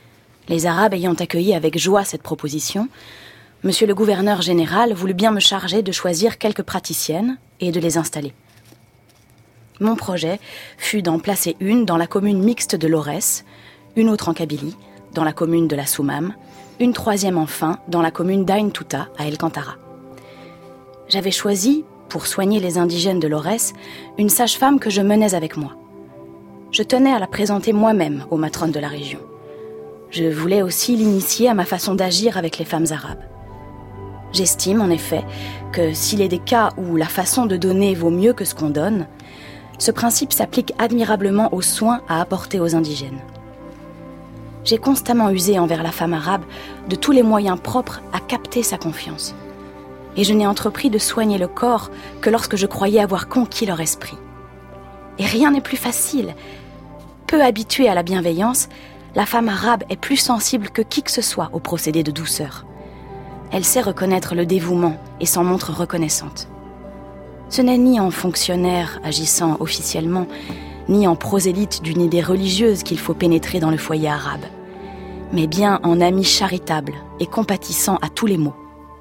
Les Arabes ayant accueilli avec joie cette proposition, Monsieur le gouverneur général voulut bien me charger de choisir quelques praticiennes et de les installer. Mon projet fut d'en placer une dans la commune mixte de Lorès, une autre en Kabylie, dans la commune de la Soumam, une troisième enfin dans la commune d'Ain Touta, à El Kantara. J'avais choisi, pour soigner les indigènes de Lorès, une sage-femme que je menais avec moi. Je tenais à la présenter moi-même aux matrones de la région. Je voulais aussi l'initier à ma façon d'agir avec les femmes arabes. J'estime, en effet, que s'il est des cas où la façon de donner vaut mieux que ce qu'on donne, ce principe s'applique admirablement aux soins à apporter aux indigènes. J'ai constamment usé envers la femme arabe de tous les moyens propres à capter sa confiance. Et je n'ai entrepris de soigner le corps que lorsque je croyais avoir conquis leur esprit. Et rien n'est plus facile. Peu habituée à la bienveillance, la femme arabe est plus sensible que qui que ce soit au procédé de douceur. Elle sait reconnaître le dévouement et s'en montre reconnaissante. Ce n'est ni en fonctionnaire agissant officiellement, ni en prosélyte d'une idée religieuse qu'il faut pénétrer dans le foyer arabe, mais bien en ami charitable et compatissant à tous les maux.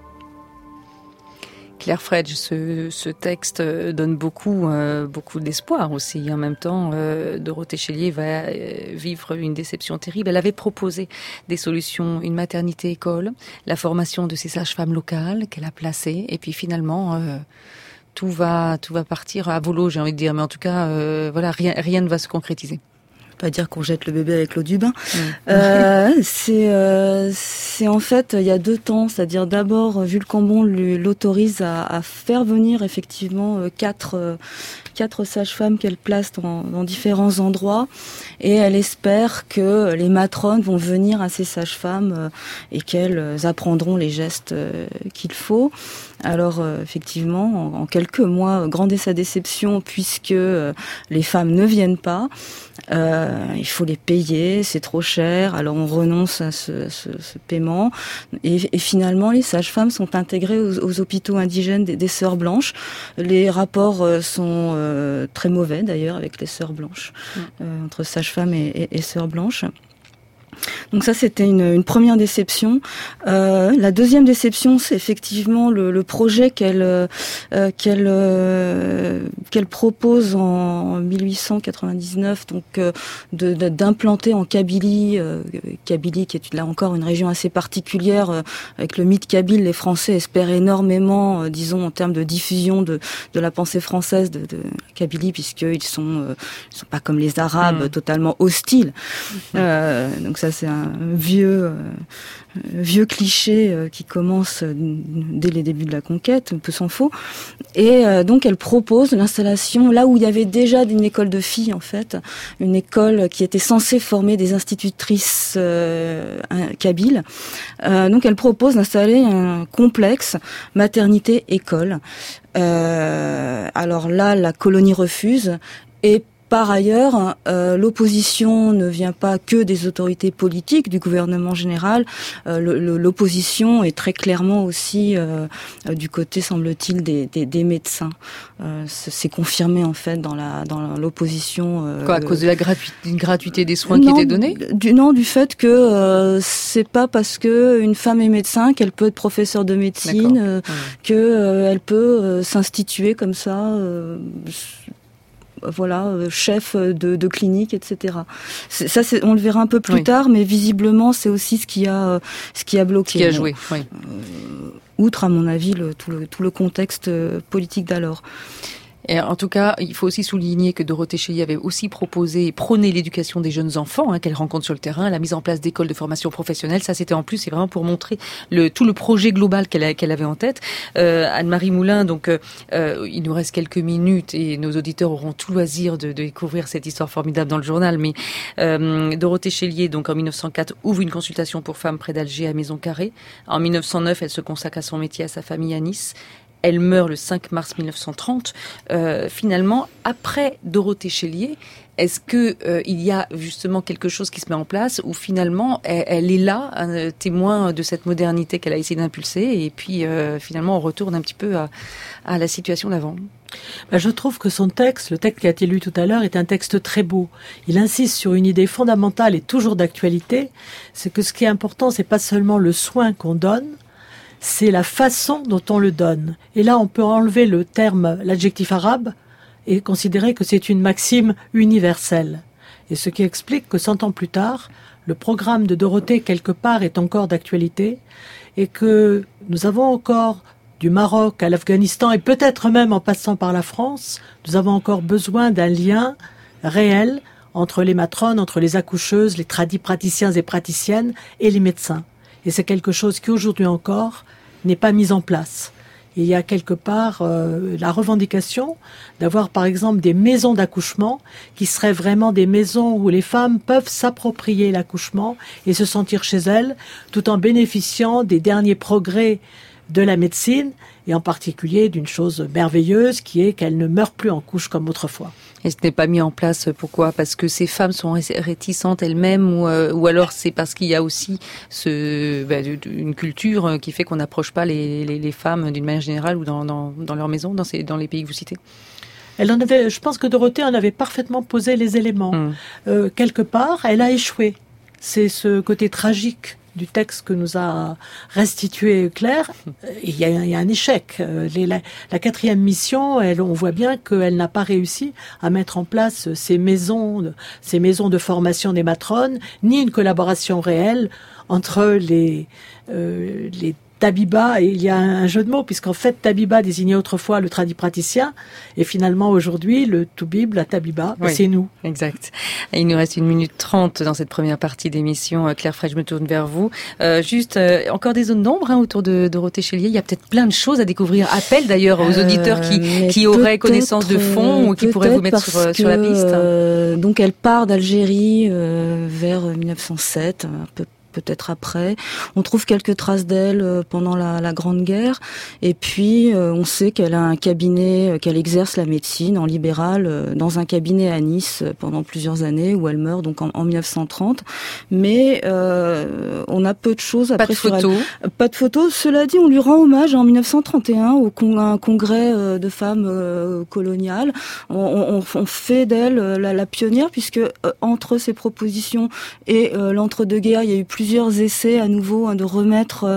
Claire Fredge, ce texte donne beaucoup d'espoir aussi. En même temps, Dorothée Chélier va vivre une déception terrible. Elle avait proposé des solutions, une maternité-école, la formation de ces sages-femmes locales qu'elle a placées, et puis finalement, tout va partir à volo, j'ai envie de dire. Mais en tout cas, rien ne va se concrétiser. Pas dire qu'on jette le bébé avec l'eau du bain. C'est en fait, il y a 2 temps, c'est-à-dire d'abord Jules Cambon l'autorise à faire venir effectivement 4 sages-femmes qu'elle place dans différents endroits, et elle espère que les matrones vont venir à ces sages-femmes et qu'elles apprendront les gestes qu'il faut. Alors effectivement, en quelques mois, grande est sa déception puisque les femmes ne viennent pas. Il faut les payer, c'est trop cher. Alors on renonce à ce paiement et finalement les sages-femmes sont intégrées aux hôpitaux indigènes des Sœurs Blanches. Les rapports sont très mauvais d'ailleurs avec les Sœurs Blanches, entre sages-femmes et Sœurs Blanches. Donc ça, c'était une première déception. La deuxième déception, c'est effectivement le projet qu'elle propose en 1899, donc d'implanter en Kabylie, Kabylie qui est là encore une région assez particulière, avec le mythe kabyle. Les Français espèrent énormément, disons en termes de diffusion de la pensée française de Kabylie, puisqu'ils sont pas comme les Arabes, totalement hostiles. Donc ça, c'est un vieux cliché qui commence dès les débuts de la conquête, un peu s'en faut. Et donc elle propose l'installation là où il y avait déjà une école de filles, en fait, une école qui était censée former des institutrices kabyles. Donc elle propose d'installer un complexe maternité-école. Alors là, la colonie refuse, et par ailleurs, l'opposition ne vient pas que des autorités politiques, du gouvernement général. L'opposition est très clairement aussi du côté, semble-t-il, des médecins. C'est confirmé en fait dans l'opposition. Quoi, à cause de la gratuité des soins qui étaient donnés ? Du fait que c'est pas parce que une femme est médecin qu'elle peut être professeure de médecine, que elle peut s'instituer comme ça. Chef de clinique, etc. Ça, on le verra un peu plus tard, mais visiblement, c'est aussi ce qui a bloqué. Ce qui a joué, oui. Outre, à mon avis, tout le contexte politique d'alors. Et en tout cas, il faut aussi souligner que Dorothée Chélier avait aussi proposé et prôné l'éducation des jeunes enfants qu'elle rencontre sur le terrain, la mise en place d'écoles de formation professionnelle. Ça, c'était en plus, c'est vraiment pour montrer tout le projet global qu'elle avait en tête. Anne-Marie Moulin, donc il nous reste quelques minutes et nos auditeurs auront tout loisir de découvrir cette histoire formidable dans le journal. Mais Dorothée Chélier, donc en 1904, ouvre une consultation pour femmes près d'Alger à Maison Carrée. En 1909, elle se consacre à son métier, à sa famille à Nice. Elle meurt le 5 mars 1930. Finalement, après Dorothée Chélier, est-ce que il y a justement quelque chose qui se met en place où finalement elle est là, un témoin de cette modernité qu'elle a essayé d'impulser, et puis finalement on retourne un petit peu à la situation d'avant? Je trouve que son texte, le texte qui a été lu tout à l'heure, est un texte très beau. Il insiste sur une idée fondamentale et toujours d'actualité, c'est que ce qui est important, c'est pas seulement le soin qu'on donne, c'est la façon dont on le donne. Et là, on peut enlever l'adjectif arabe, et considérer que c'est une maxime universelle. Et ce qui explique que 100 ans plus tard, le programme de Dorothée, quelque part, est encore d'actualité, et que nous avons encore, du Maroc à l'Afghanistan, et peut-être même en passant par la France, nous avons encore besoin d'un lien réel entre les matrones, entre les accoucheuses, les praticiens et praticiennes, et les médecins. Et c'est quelque chose qui, aujourd'hui encore, n'est pas mis en place. Il y a quelque part la revendication d'avoir par exemple des maisons d'accouchement qui seraient vraiment des maisons où les femmes peuvent s'approprier l'accouchement et se sentir chez elles tout en bénéficiant des derniers progrès de la médecine et en particulier d'une chose merveilleuse qui est qu'elles ne meurent plus en couche comme autrefois. Et ce n'est pas mis en place, pourquoi? Parce que ces femmes sont réticentes elles-mêmes, ou alors c'est parce qu'il y a aussi une culture qui fait qu'on n'approche pas les femmes d'une manière générale ou dans leur maison, dans les pays que vous citez? Je pense que Dorothée en avait parfaitement posé les éléments. Quelque part, elle a échoué. C'est ce côté tragique du texte que nous a restitué Claire. Il y a un échec. La 4e mission, on voit bien qu'elle n'a pas réussi à mettre en place ces maisons de formation des matrones, ni une collaboration réelle entre les Tabiba, et il y a un jeu de mots, puisqu'en fait, Tabiba désignait autrefois le tradipraticien, et finalement, aujourd'hui, le Toubib, la Tabiba, oui, c'est nous. Exact. Et il nous reste 1 minute 30 dans cette première partie d'émission. Claire Frey, je me tourne vers vous. Encore des zones d'ombre autour de Dorothée Chélier. Il y a peut-être plein de choses à découvrir. Appel d'ailleurs aux auditeurs qui auraient connaissance de fond ou qui pourraient vous mettre sur la piste. Donc elle part d'Algérie vers 1907, peut-être après. On trouve quelques traces d'elle pendant la Grande Guerre. Et puis, on sait qu'elle a un cabinet, qu'elle exerce la médecine en libéral dans un cabinet à Nice pendant plusieurs années, où elle meurt donc en 1930. Mais on a peu de choses après sur elle. Pas de photos. Cela dit, on lui rend hommage en 1931 à un congrès de femmes coloniales. On fait d'elle la pionnière, puisque entre ses propositions et l'entre-deux-guerres, il y a eu plusieurs essais à nouveau de remettre,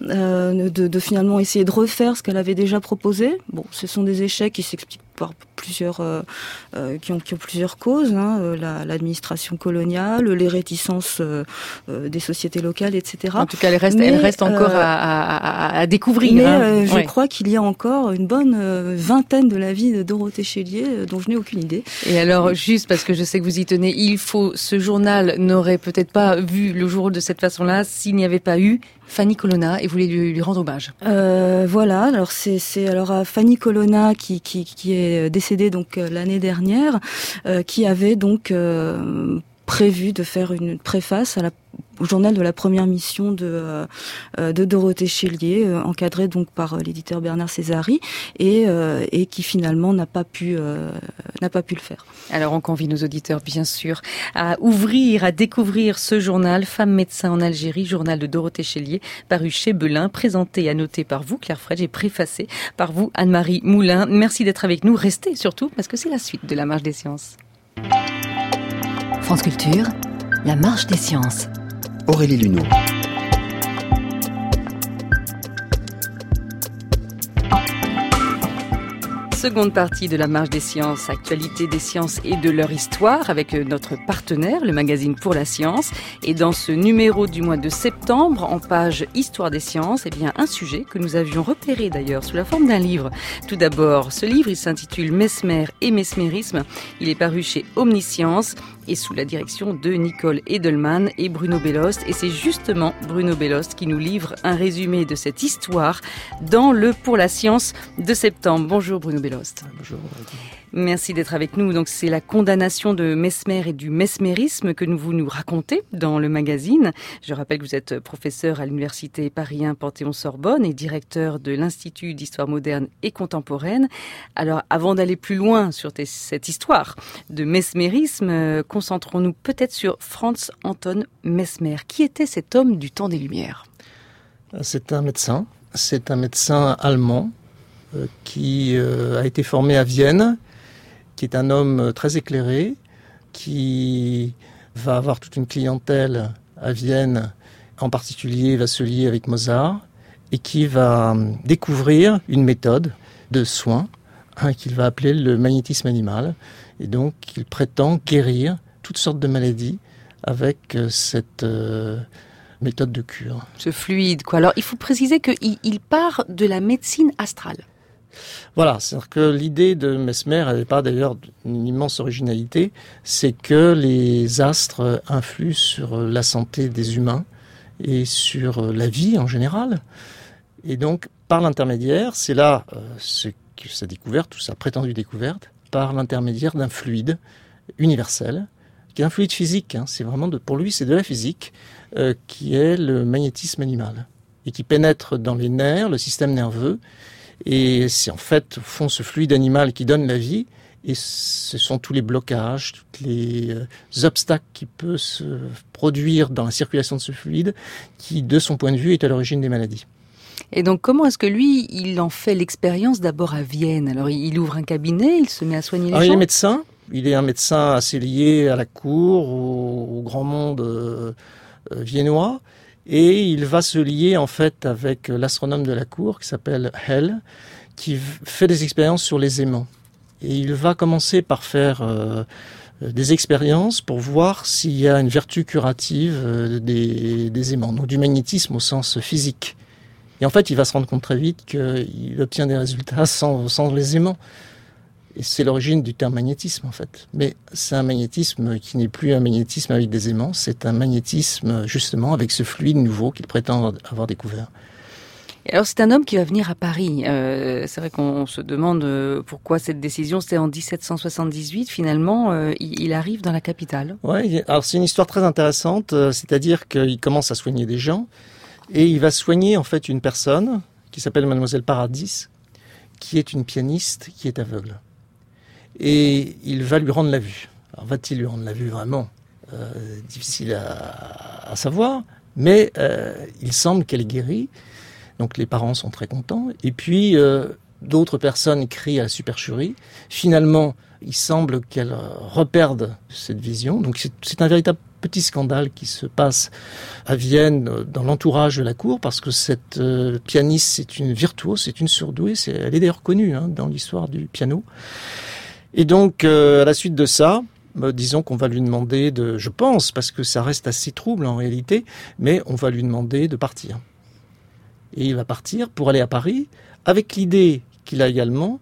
de finalement essayer de refaire ce qu'elle avait déjà proposé. Bon, ce sont des échecs qui s'expliquent par plusieurs, qui ont plusieurs causes, l'administration coloniale, les réticences des sociétés locales, etc. En tout cas, elle reste encore à découvrir. Mais je crois qu'il y a encore une bonne vingtaine de la vie de Dorothée Chélier dont je n'ai aucune idée. Et alors, juste parce que je sais que vous y tenez, ce journal n'aurait peut-être pas vu le jour de cette façon-là s'il n'y avait pas eu Fanny Colonna, et voulait lui rendre hommage. Voilà, alors c'est à Fanny Colonna qui est décédée donc l'année dernière, qui avait donc prévu de faire une préface au journal de la première mission de Dorothée Chélier, encadré donc par l'éditeur Bernard Césari, et qui finalement n'a pas pu le faire. Alors on convie nos auditeurs bien sûr à découvrir ce journal Femmes médecins en Algérie, journal de Dorothée Chélier, paru chez Belin, présenté et annoté par vous Claire Frey et préfacé par vous Anne-Marie Moulin. Merci d'être avec nous, restez surtout parce que c'est la suite de la Marche des Sciences. France Culture, la Marche des Sciences. Aurélie Luneau. Seconde partie de la Marche des Sciences, actualité des sciences et de leur histoire avec notre partenaire, le magazine Pour la Science. Et dans ce numéro du mois de septembre, en page Histoire des sciences, un sujet que nous avions repéré d'ailleurs sous la forme d'un livre. Tout d'abord, ce livre, il s'intitule Mesmer et mesmérisme. Il est paru chez Omniscience et sous la direction de Nicole Edelman et Bruno Bellost. Et c'est justement Bruno Bellost qui nous livre un résumé de cette histoire dans le Pour la Science de septembre. Bonjour Bruno Bellost. Bonjour. Merci d'être avec nous. Donc c'est la condamnation de Mesmer et du mesmérisme que vous nous racontez dans le magazine. Je rappelle que vous êtes professeur à l'université Paris 1 Panthéon-Sorbonne et directeur de l'Institut d'histoire moderne et contemporaine. Alors avant d'aller plus loin sur cette histoire de mesmérisme, concentrons-nous peut-être sur Franz Anton Mesmer. Qui était cet homme du temps des Lumières ? C'est un médecin allemand qui a été formé à Vienne, qui est un homme très éclairé, qui va avoir toute une clientèle à Vienne, en particulier va se lier avec Mozart, et qui va découvrir une méthode de soins qu'il va appeler le magnétisme animal. Et donc, il prétend guérir toutes sortes de maladies avec cette méthode de cure. Ce fluide, quoi. Alors, il faut préciser qu'il part de la médecine astrale. Voilà, c'est-à-dire que l'idée de Mesmer, elle n'est pas d'ailleurs d'une immense originalité, c'est que les astres influent sur la santé des humains et sur la vie en général. Et donc, par l'intermédiaire, c'est là sa découverte, ou sa prétendue découverte, par l'intermédiaire d'un fluide universel, qui est un fluide physique, c'est vraiment pour lui, c'est de la physique, qui est le magnétisme animal, et qui pénètre dans les nerfs, le système nerveux. Et c'est en fait, au fond, ce fluide animal qui donne la vie, et ce sont tous les blocages, tous les obstacles qui peuvent se produire dans la circulation de ce fluide, qui, de son point de vue, est à l'origine des maladies. Et donc, comment est-ce que lui, il en fait l'expérience d'abord à Vienne ? Alors, il ouvre un cabinet, il se met à soigner les gens. Il est médecin, il est un médecin assez lié à la cour, au grand monde viennois. Et il va se lier en fait avec l'astronome de la cour qui s'appelle Hell, qui fait des expériences sur les aimants. Et il va commencer par faire des expériences pour voir s'il y a une vertu curative des aimants, donc du magnétisme au sens physique. Et en fait, il va se rendre compte très vite qu'il obtient des résultats sans les aimants. Et c'est l'origine du terme magnétisme, en fait. Mais c'est un magnétisme qui n'est plus un magnétisme avec des aimants, c'est un magnétisme, justement, avec ce fluide nouveau qu'il prétend avoir découvert. Et alors, c'est un homme qui va venir à Paris. C'est vrai qu'on se demande pourquoi cette décision. C'était en 1778, finalement, il arrive dans la capitale. Oui, alors c'est une histoire très intéressante, c'est-à-dire qu'il commence à soigner des gens, et il va soigner, en fait, une personne qui s'appelle Mademoiselle Paradis, qui est une pianiste qui est aveugle. Et il va lui rendre la vue. Alors va-t-il lui rendre la vue vraiment ? Difficile à savoir, mais il semble qu'elle est guérie. Donc les parents sont très contents. Et puis d'autres personnes crient à la supercherie. Finalement, il semble qu'elle reperde cette vision. Donc c'est un véritable petit scandale qui se passe à Vienne dans l'entourage de la cour, parce que cette pianiste, c'est une virtuose, c'est une surdouée. Elle est d'ailleurs connue dans l'histoire du piano. Et donc, à la suite de ça, disons qu'on va lui demander je pense, parce que ça reste assez trouble en réalité, mais on va lui demander de partir. Et il va partir pour aller à Paris, avec l'idée qu'il a également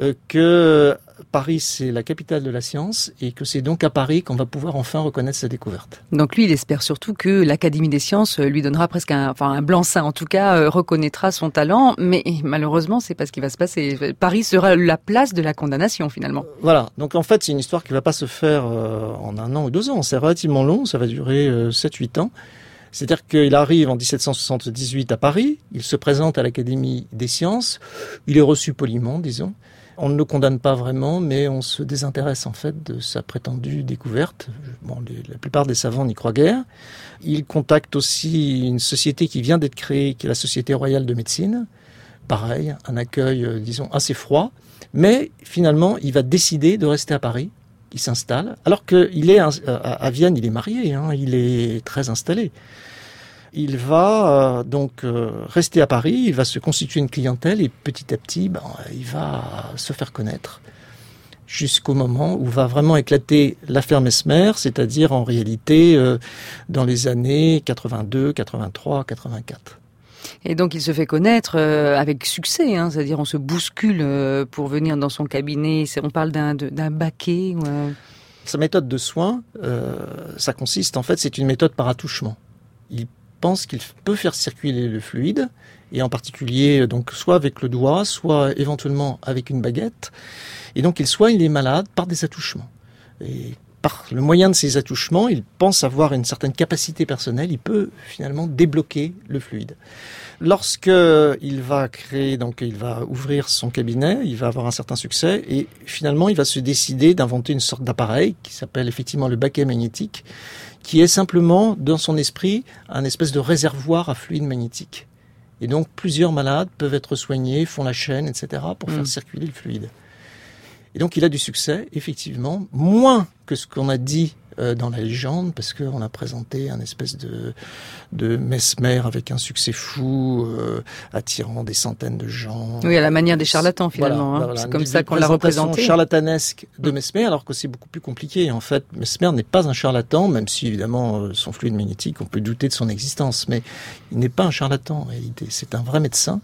que Paris, c'est la capitale de la science, et que c'est donc à Paris qu'on va pouvoir enfin reconnaître sa découverte. Donc lui, il espère surtout que l'Académie des sciences lui donnera presque un blanc-seing, en tout cas, reconnaîtra son talent, mais malheureusement, c'est pas ce qui va se passer. Paris sera la place de la condamnation, finalement. Voilà, donc en fait, c'est une histoire qui va pas se faire en 1 an ou 2 ans, c'est relativement long, ça va durer 7-8 ans. C'est-à-dire qu'il arrive en 1778 à Paris, il se présente à l'Académie des sciences, il est reçu poliment, disons. On ne le condamne pas vraiment, mais on se désintéresse en fait de sa prétendue découverte. Bon, la plupart des savants n'y croient guère. Il contacte aussi une société qui vient d'être créée, qui est la Société royale de médecine. Pareil, un accueil, disons, assez froid. Mais finalement, il va décider de rester à Paris. Il s'installe. Alors qu'il est à Vienne, il est marié, il est très installé. Il va donc rester à Paris, il va se constituer une clientèle et petit à petit, il va se faire connaître jusqu'au moment où va vraiment éclater l'affaire Mesmer, c'est-à-dire en réalité dans les années 82, 83, 84. Et donc il se fait connaître avec succès, c'est-à-dire on se bouscule pour venir dans son cabinet. On parle d'un baquet. Sa méthode de soin, ça consiste en fait, c'est une méthode par attouchement. Il pense qu'il peut faire circuler le fluide, et en particulier donc soit avec le doigt, soit éventuellement avec une baguette. Et donc il soigne les malades par des attouchements. Et par le moyen de ces attouchements, il pense avoir une certaine capacité personnelle, il peut finalement débloquer le fluide. Lorsque il va il va ouvrir son cabinet, il va avoir un certain succès, et finalement il va se décider d'inventer une sorte d'appareil qui s'appelle effectivement le baquet magnétique, qui est simplement dans son esprit un espèce de réservoir à fluide magnétique. Et donc, plusieurs malades peuvent être soignés, font la chaîne, etc., pour faire circuler le fluide. Et donc, il a du succès, effectivement, moins que ce qu'on a dit dans la légende, parce qu'on a présenté un espèce de Mesmer avec un succès fou, attirant des centaines de gens. Oui, à la manière des charlatans, finalement. Voilà, c'est comme ça qu'on l'a représenté. Charlatanesque de Mesmer, alors que c'est beaucoup plus compliqué. En fait, Mesmer n'est pas un charlatan, même si, évidemment, son fluide magnétique, on peut douter de son existence, mais il n'est pas un charlatan, en réalité. C'est un vrai médecin.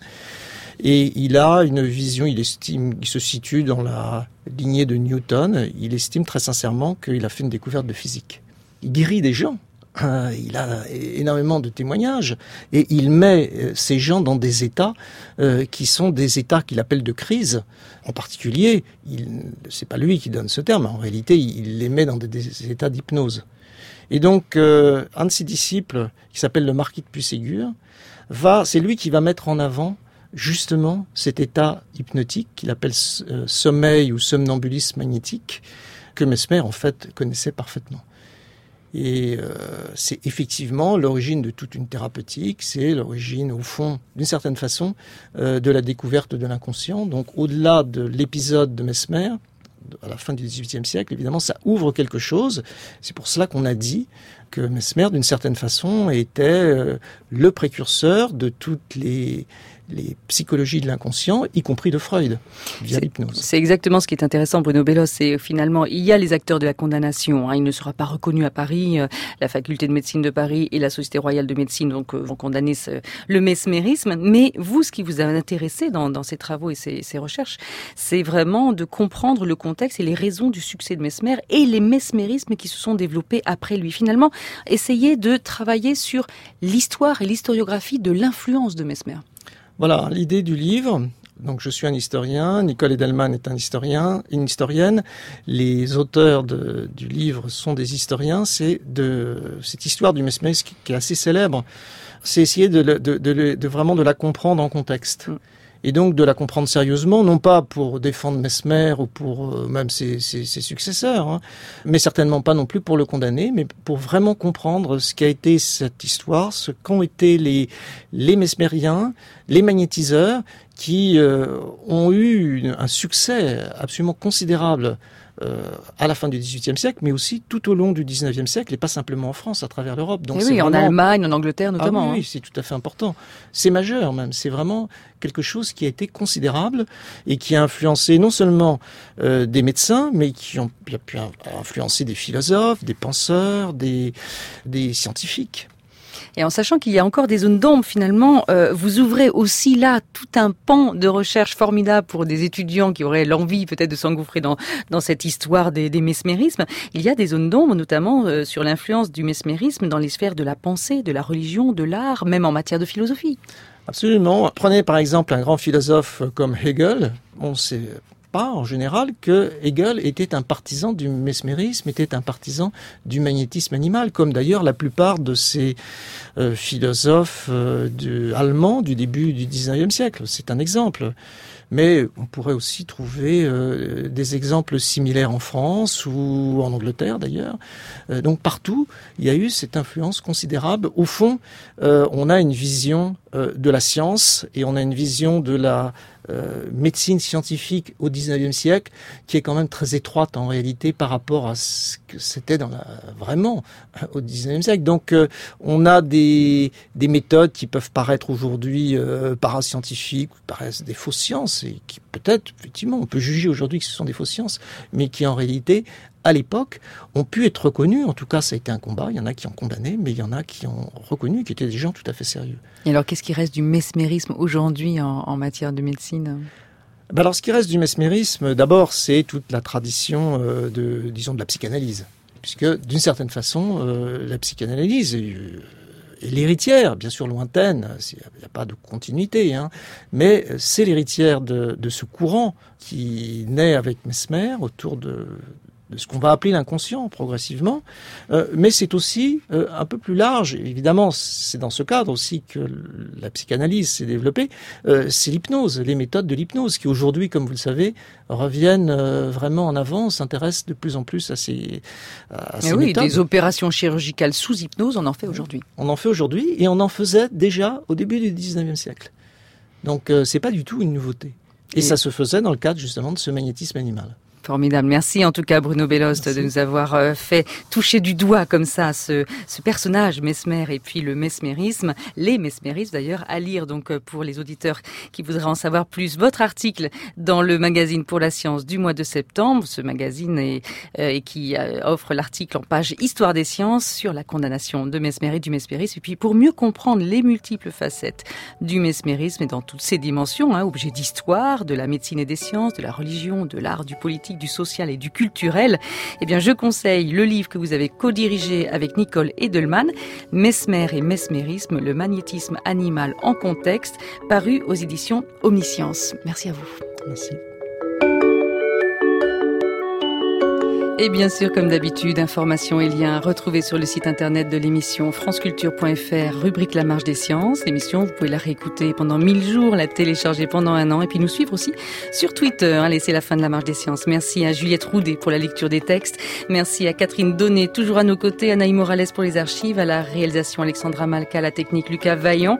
Et il a une vision, il se situe dans la lignée de Newton, il estime très sincèrement qu'il a fait une découverte de physique. Il guérit des gens, il a énormément de témoignages, et il met ces gens dans des états qui sont des états qu'il appelle de crise. En particulier, c'est pas lui qui donne ce terme, en réalité il les met dans des états d'hypnose. Et donc, un de ses disciples, qui s'appelle le marquis de Puységur, c'est lui qui va mettre en avant justement cet état hypnotique qu'il appelle sommeil ou somnambulisme magnétique, que Mesmer en fait connaissait parfaitement. Et c'est effectivement l'origine de toute une thérapeutique, c'est l'origine au fond, d'une certaine façon, de la découverte de l'inconscient. Donc au-delà de l'épisode de Mesmer, à la fin du XVIIIe siècle, évidemment, ça ouvre quelque chose. C'est pour cela qu'on a dit que Mesmer, d'une certaine façon, était le précurseur de toutes les psychologies de l'inconscient, y compris de Freud, via l'hypnose. C'est exactement ce qui est intéressant, Bruno Bellos. C'est finalement, il y a les acteurs de la condamnation. Il ne sera pas reconnu à Paris. La faculté de médecine de Paris et la Société royale de médecine vont condamner le mesmérisme. Mais vous, ce qui vous a intéressé dans ces travaux et ces recherches, c'est vraiment de comprendre le contexte et les raisons du succès de Mesmer et les mesmérismes qui se sont développés après lui. Finalement, essayer de travailler sur l'histoire et l'historiographie de l'influence de Mesmer. Voilà, l'idée du livre. Donc, je suis un historien, Nicole Edelman est une historienne. Les auteurs du livre sont des historiens. C'est cette histoire du mesmérisme qui est assez célèbre. C'est essayer de vraiment de la comprendre en contexte. Et donc de la comprendre sérieusement, non pas pour défendre Mesmer ou pour même ses successeurs, mais certainement pas non plus pour le condamner, mais pour vraiment comprendre ce qu'a été cette histoire, ce qu'ont été les mesmériens, les magnétiseurs, qui ont eu un succès absolument considérable à la fin du XVIIIe siècle, mais aussi tout au long du XIXe siècle, et pas simplement en France, à travers l'Europe. Donc oui, en Allemagne, en Angleterre notamment. Oui, c'est tout à fait important. C'est majeur même, c'est vraiment quelque chose qui a été considérable et qui a influencé non seulement des médecins, mais qui a pu influencer des philosophes, des penseurs, des scientifiques. Et en sachant qu'il y a encore des zones d'ombre, finalement, vous ouvrez aussi là tout un pan de recherche formidable pour des étudiants qui auraient l'envie peut-être de s'engouffrer dans cette histoire des mesmérismes. Il y a des zones d'ombre, notamment sur l'influence du mesmérisme dans les sphères de la pensée, de la religion, de l'art, même en matière de philosophie. Absolument. Prenez par exemple un grand philosophe comme Hegel. On sait pas en général que Hegel était un partisan du mesmérisme, était un partisan du magnétisme animal, comme d'ailleurs la plupart de ces philosophes allemands du début du XIXe siècle. C'est un exemple. Mais on pourrait aussi trouver des exemples similaires en France ou en Angleterre d'ailleurs. Donc partout, il y a eu cette influence considérable. Au fond, on a une vision de la science et on a une vision de la médecine scientifique au XIXe siècle qui est quand même très étroite en réalité par rapport à ce que c'était vraiment au XIXe siècle. Donc on a des méthodes qui peuvent paraître aujourd'hui parascientifiques, paraissent des fausses sciences et qui peut-être, effectivement, on peut juger aujourd'hui que ce sont des fausses sciences, mais qui en réalité à l'époque, ont pu être reconnus. En tout cas, ça a été un combat. Il y en a qui ont condamné, mais il y en a qui ont reconnu, qui étaient des gens tout à fait sérieux. Et alors, qu'est-ce qui reste du mesmérisme aujourd'hui en matière de médecine ? Alors, ce qui reste du mesmérisme, d'abord, c'est toute la tradition de la psychanalyse. Puisque, d'une certaine façon, la psychanalyse l'héritière, bien sûr lointaine, il n'y a pas de continuité, hein, mais c'est l'héritière de ce courant qui naît avec Mesmer autour de ce qu'on va appeler l'inconscient progressivement, mais c'est aussi un peu plus large. Évidemment, c'est dans ce cadre aussi que la psychanalyse s'est développée. C'est l'hypnose, les méthodes de l'hypnose qui aujourd'hui, comme vous le savez, reviennent vraiment en avant, s'intéressent de plus en plus à ces méthodes. Des opérations chirurgicales sous hypnose, on en fait aujourd'hui. On en fait aujourd'hui et on en faisait déjà au début du 19e siècle. Donc c'est pas du tout une nouveauté. Et ça se faisait dans le cadre justement de ce magnétisme animal. Formidable. Merci en tout cas Bruno Bellost de nous avoir fait toucher du doigt comme ça ce personnage Mesmer et puis le mesmérisme, les mesmérismes d'ailleurs, à lire donc pour les auditeurs qui voudraient en savoir plus. Votre article dans le magazine Pour la Science du mois de septembre, ce magazine qui offre l'article en page Histoire des sciences sur la condamnation de Mesmer et du mesmérisme, et puis pour mieux comprendre les multiples facettes du mesmérisme et dans toutes ses dimensions, objet d'histoire, de la médecine et des sciences, de la religion, de l'art, du politique, du social et du culturel, eh bien je conseille le livre que vous avez co-dirigé avec Nicole Edelman, Mesmer et mesmérisme, le magnétisme animal en contexte, paru aux éditions Omniscience. Merci à vous. Merci. Et bien sûr, comme d'habitude, informations et liens retrouvés sur le site internet de l'émission franceculture.fr, rubrique La Marche des Sciences. L'émission, vous pouvez la réécouter pendant 1000 jours, la télécharger pendant 1 an et puis nous suivre aussi sur Twitter. Allez, c'est la fin de La Marche des Sciences. Merci à Juliette Roudet pour la lecture des textes. Merci à Catherine Donnet, toujours à nos côtés, Anaïs Morales pour les archives, à la réalisation Alexandra Malka, à la technique Lucas Vaillant.